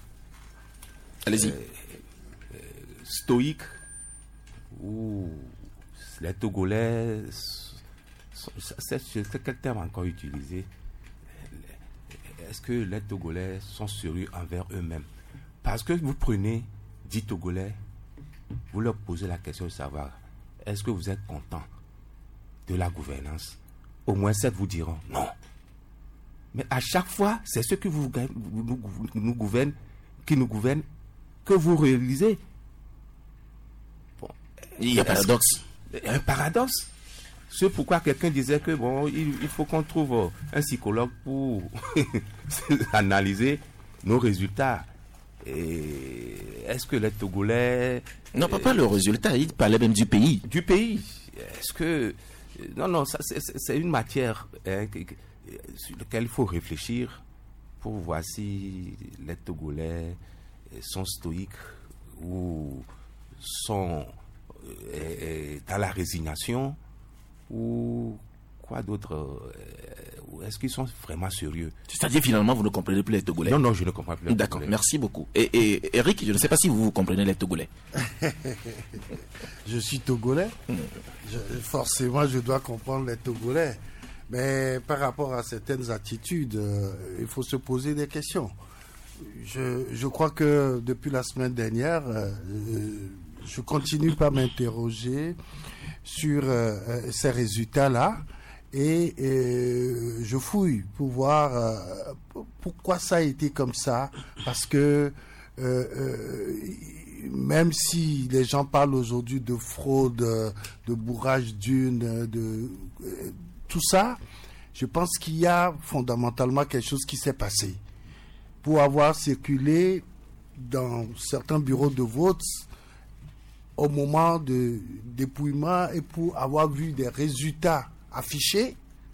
stoïques ou les Togolais c'est quel terme encore utilisé? Est-ce que les Togolais sont sérieux envers eux-mêmes? Parce que vous prenez 10 Togolais, vous leur posez la question de savoir est-ce que vous êtes content de la gouvernance? Au moins 7 vous diront non. Mais à chaque fois, c'est ceux qui nous gouvernent, que vous réalisez. Bon, il y a un paradoxe. Un paradoxe. C'est pourquoi quelqu'un disait que il faut qu'on trouve un psychologue pour analyser nos résultats. Et est-ce que les Togolais... Non, pas le résultat, il parlait même du pays. Du pays. Est-ce que... Non, ça, c'est une matière sur laquelle il faut réfléchir pour voir si les Togolais sont stoïques ou sont dans la résignation ou quoi d'autre. Est-ce qu'ils sont vraiment sérieux? C'est-à-dire finalement vous ne comprenez plus les Togolais? Non, je ne comprends plus les D'accord, Togolais. merci beaucoup. Et Eric, je ne sais pas si vous comprenez les Togolais. Je suis Togolais. Forcément, je dois comprendre les Togolais. Mais par rapport à certaines attitudes, il faut se poser des questions. Je crois que depuis la semaine dernière, je continue par m'interroger sur ces résultats-là et je fouille pour voir pourquoi ça a été comme ça. Parce que même si les gens parlent aujourd'hui de fraude, de bourrage d'urnes, de tout ça, je pense qu'il y a fondamentalement quelque chose qui s'est passé. Pour avoir circulé dans certains bureaux de vote au moment de dépouillement et pour avoir vu des résultats affichés,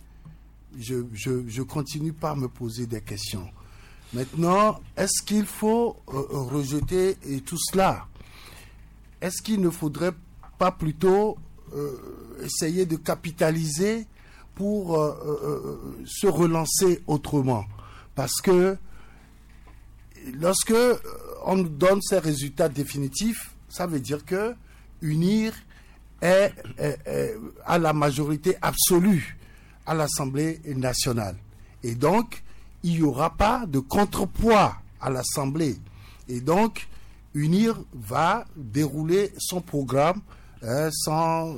je continue par me poser des questions. Maintenant, est-ce qu'il faut rejeter tout cela? Est-ce qu'il ne faudrait pas plutôt essayer de capitaliser pour se relancer autrement? Parce que lorsque on nous donne ces résultats définitifs, ça veut dire que UNIR a la majorité absolue à l'Assemblée nationale. Et donc, il n'y aura pas de contrepoids à l'Assemblée. Et donc, UNIR va dérouler son programme sans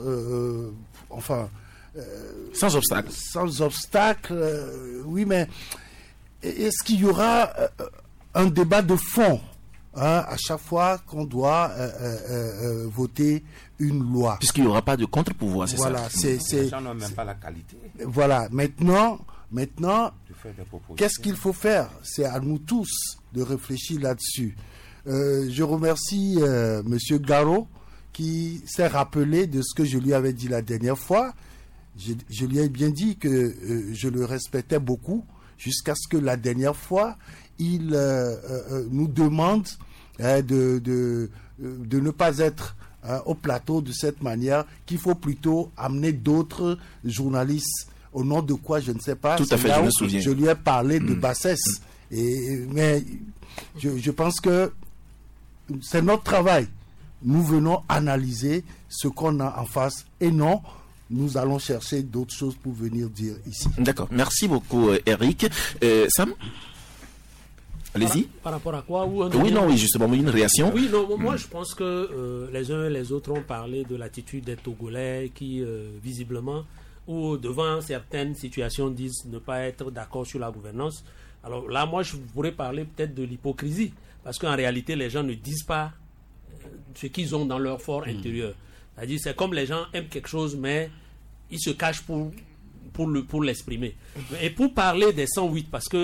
obstacle. Sans obstacle, oui, mais est-ce qu'il y aura un débat de fond à chaque fois qu'on doit voter une loi? Puisqu'il n'y aura pas de contre-pouvoir, c'est voilà, ça? Les gens n'ont même pas la qualité. Voilà, maintenant, qu'est-ce qu'il faut faire? C'est à nous tous de réfléchir là-dessus. Je remercie Monsieur Garot qui s'est rappelé de ce que je lui avais dit la dernière fois. Je lui ai bien dit que je le respectais beaucoup jusqu'à ce que la dernière fois, il nous demande de ne pas être au plateau de cette manière, qu'il faut plutôt amener d'autres journalistes. Au nom de quoi, je ne sais pas. Tout à fait, je me souviens. Je lui ai parlé de bassesse. Mais je pense que c'est notre travail. Nous venons analyser ce qu'on a en face et non, nous allons chercher d'autres choses pour venir dire ici. D'accord. Merci beaucoup, Eric. Sam, allez-y. Par rapport à quoi? Oui, justement, une réaction. Oui, non, moi je pense que les uns et les autres ont parlé de l'attitude des Togolais qui, visiblement, ou devant certaines situations, disent ne pas être d'accord sur la gouvernance. Alors là, moi, je pourrais parler peut-être de l'hypocrisie, parce qu'en réalité, les gens ne disent pas ce qu'ils ont dans leur fort intérieur. C'est-à-dire, c'est comme les gens aiment quelque chose, mais ils se cachent pour l'exprimer. Et pour parler des 108, parce que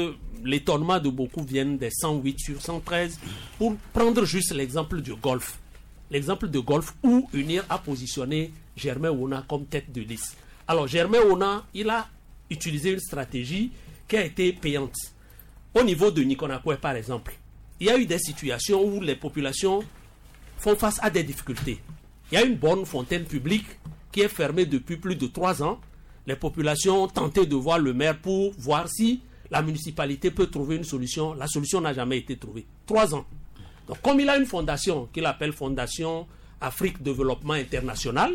l'étonnement de beaucoup vient des 108 sur 113, pour prendre juste l'exemple du golf. L'exemple de golf où UNIR a positionné Germain Ona comme tête de liste. Alors Germain Ona, il a utilisé une stratégie qui a été payante. Au niveau de Nikonakwe, par exemple, il y a eu des situations où les populations font face à des difficultés. Il y a une bonne fontaine publique qui est fermée depuis plus de 3 ans. Les populations ont tenté de voir le maire pour voir si la municipalité peut trouver une solution. La solution n'a jamais été trouvée. 3 ans. Donc, comme il a une fondation qu'il appelle Fondation Afrique Développement International,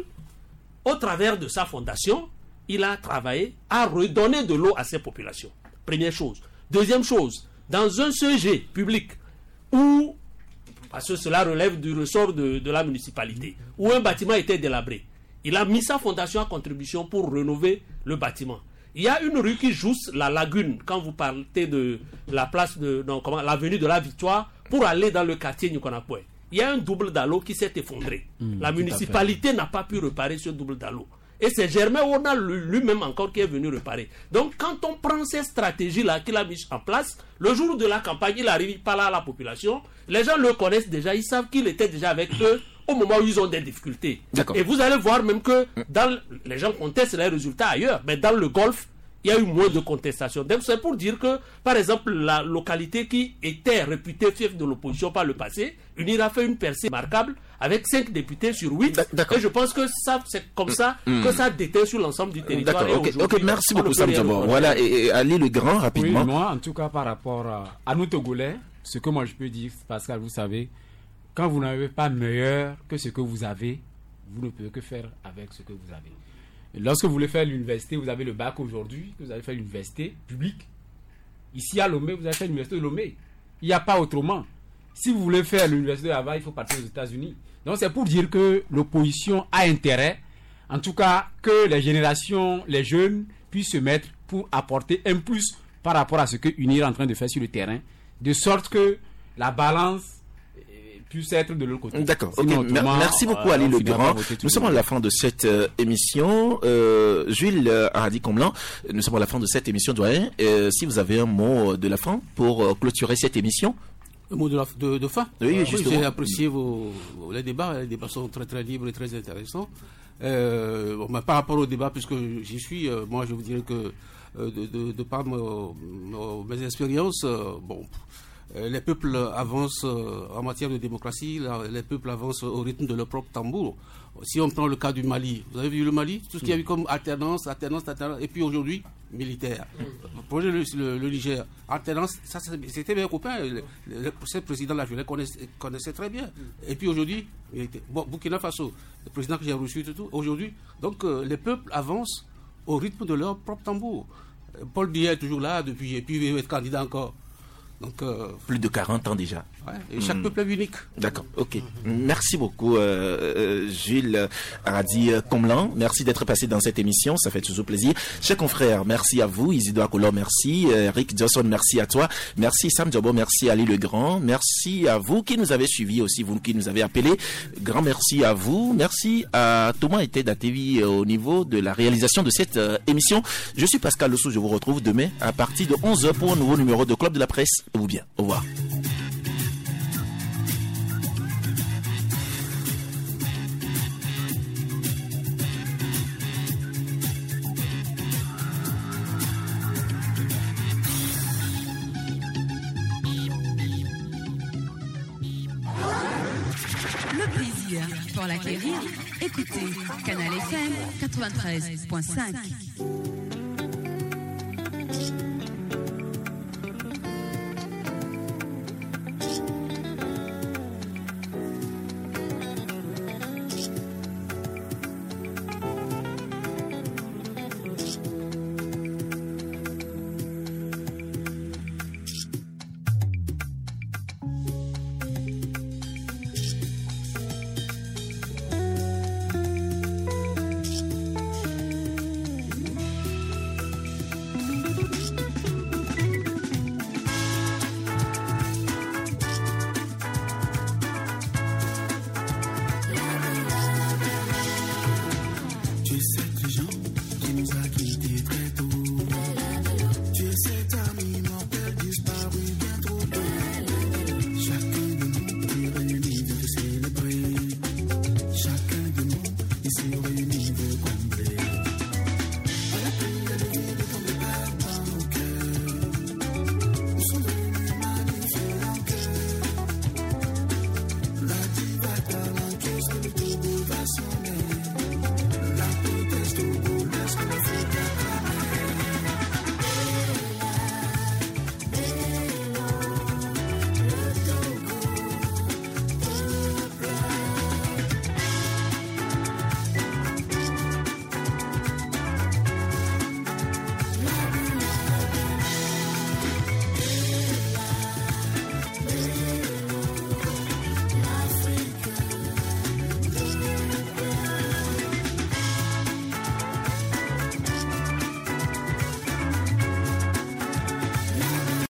au travers de sa fondation, il a travaillé à redonner de l'eau à ces populations. Première chose. Deuxième chose, dans un CG public où, parce que cela relève du ressort de la municipalité, où un bâtiment était délabré, il a mis sa fondation à contribution pour rénover le bâtiment. Il y a une rue qui jousse la lagune, quand vous parlez de la place l'avenue de la Victoire, pour aller dans le quartier Nikonakwe. Il y a un double d'allô qui s'est effondré. La municipalité n'a pas pu réparer ce double d'allô. Et c'est Germain Ona lui-même encore qui est venu réparer. Donc quand on prend ces stratégies-là qu'il a mises en place, le jour de la campagne, il arrive pas là à la population. Les gens le connaissent déjà, ils savent qu'il était déjà avec eux au moment où ils ont des difficultés. Et vous allez voir même que les gens contestent les résultats ailleurs, mais dans le Golfe, il y a eu moins de contestation. Donc c'est pour dire que, par exemple, la localité qui était réputée fief de l'opposition par le passé, UNIR a fait une percée remarquable avec 5 députés sur 8. Et je pense que ça, c'est comme ça que ça déteint sur l'ensemble du territoire. Ok, merci beaucoup Sam Diabo. Voilà, et Ali le Grand, rapidement. Oui, moi, en tout cas, par rapport à nous Togolais, ce que moi je peux dire, Pascal, vous savez, quand vous n'avez pas meilleur que ce que vous avez, vous ne pouvez que faire avec ce que vous avez. Lorsque vous voulez faire l'université, vous avez le bac aujourd'hui, vous avez fait l'université publique. Ici à Lomé, vous avez fait l'université de Lomé. Il n'y a pas autrement. Si vous voulez faire l'université là-bas, il faut partir aux États-Unis. Donc c'est pour dire que l'opposition a intérêt, en tout cas, que les générations, les jeunes, puissent se mettre pour apporter un plus par rapport à ce que UNIR est en train de faire sur le terrain, de sorte que la balance puisse être de l'autre côté. D'accord. Merci beaucoup Ali le Grand. Nous sommes à la fin de cette émission. Jules Aradi Comblan, nous sommes à la fin de cette émission, doyen. Si vous avez un mot de la fin pour clôturer cette émission. Un mot de fin. Oui, justement. J'ai apprécié les débats. Les débats sont très très libres et très intéressants. Par rapport au débat, puisque j'y suis, moi je vous dirais que de par mes expériences, les peuples avancent en matière de démocratie, les peuples avancent au rythme de leur propre tambour. Si on prend le cas du Mali, vous avez vu le Mali, tout ce qu'il y a eu comme alternance, et puis aujourd'hui, militaire. Pour le Niger, alternance, ça c'était mes copains, ce président-là, je les connaissais très bien. Et puis aujourd'hui, Burkina Faso, le président que j'ai reçu, aujourd'hui, donc les peuples avancent au rythme de leur propre tambour. Paul Biya est toujours là depuis, et puis il va être candidat encore. Donc, plus de 40 ans déjà. Ouais, et chaque peuple est unique. D'accord, ok. Merci beaucoup Jules Aradi Comblan. Merci d'être passé dans cette émission, ça fait toujours plaisir. Chers confrères, merci à vous. Isidore Kolor, merci. Rick Johnson, merci à toi. Merci Sam Diabo, merci Ali le Grand. Merci à vous qui nous avez suivis aussi, vous qui nous avez appelés. Grand merci à vous. Merci à Thomas et Ted TV au niveau de la réalisation de cette émission. Je suis Pascal Lessou, je vous retrouve demain à partir de 11h pour un nouveau numéro de Club de la Presse. Ou bien, au revoir. Le plaisir pour l'acquérir, écoutez Canal FM 93.5.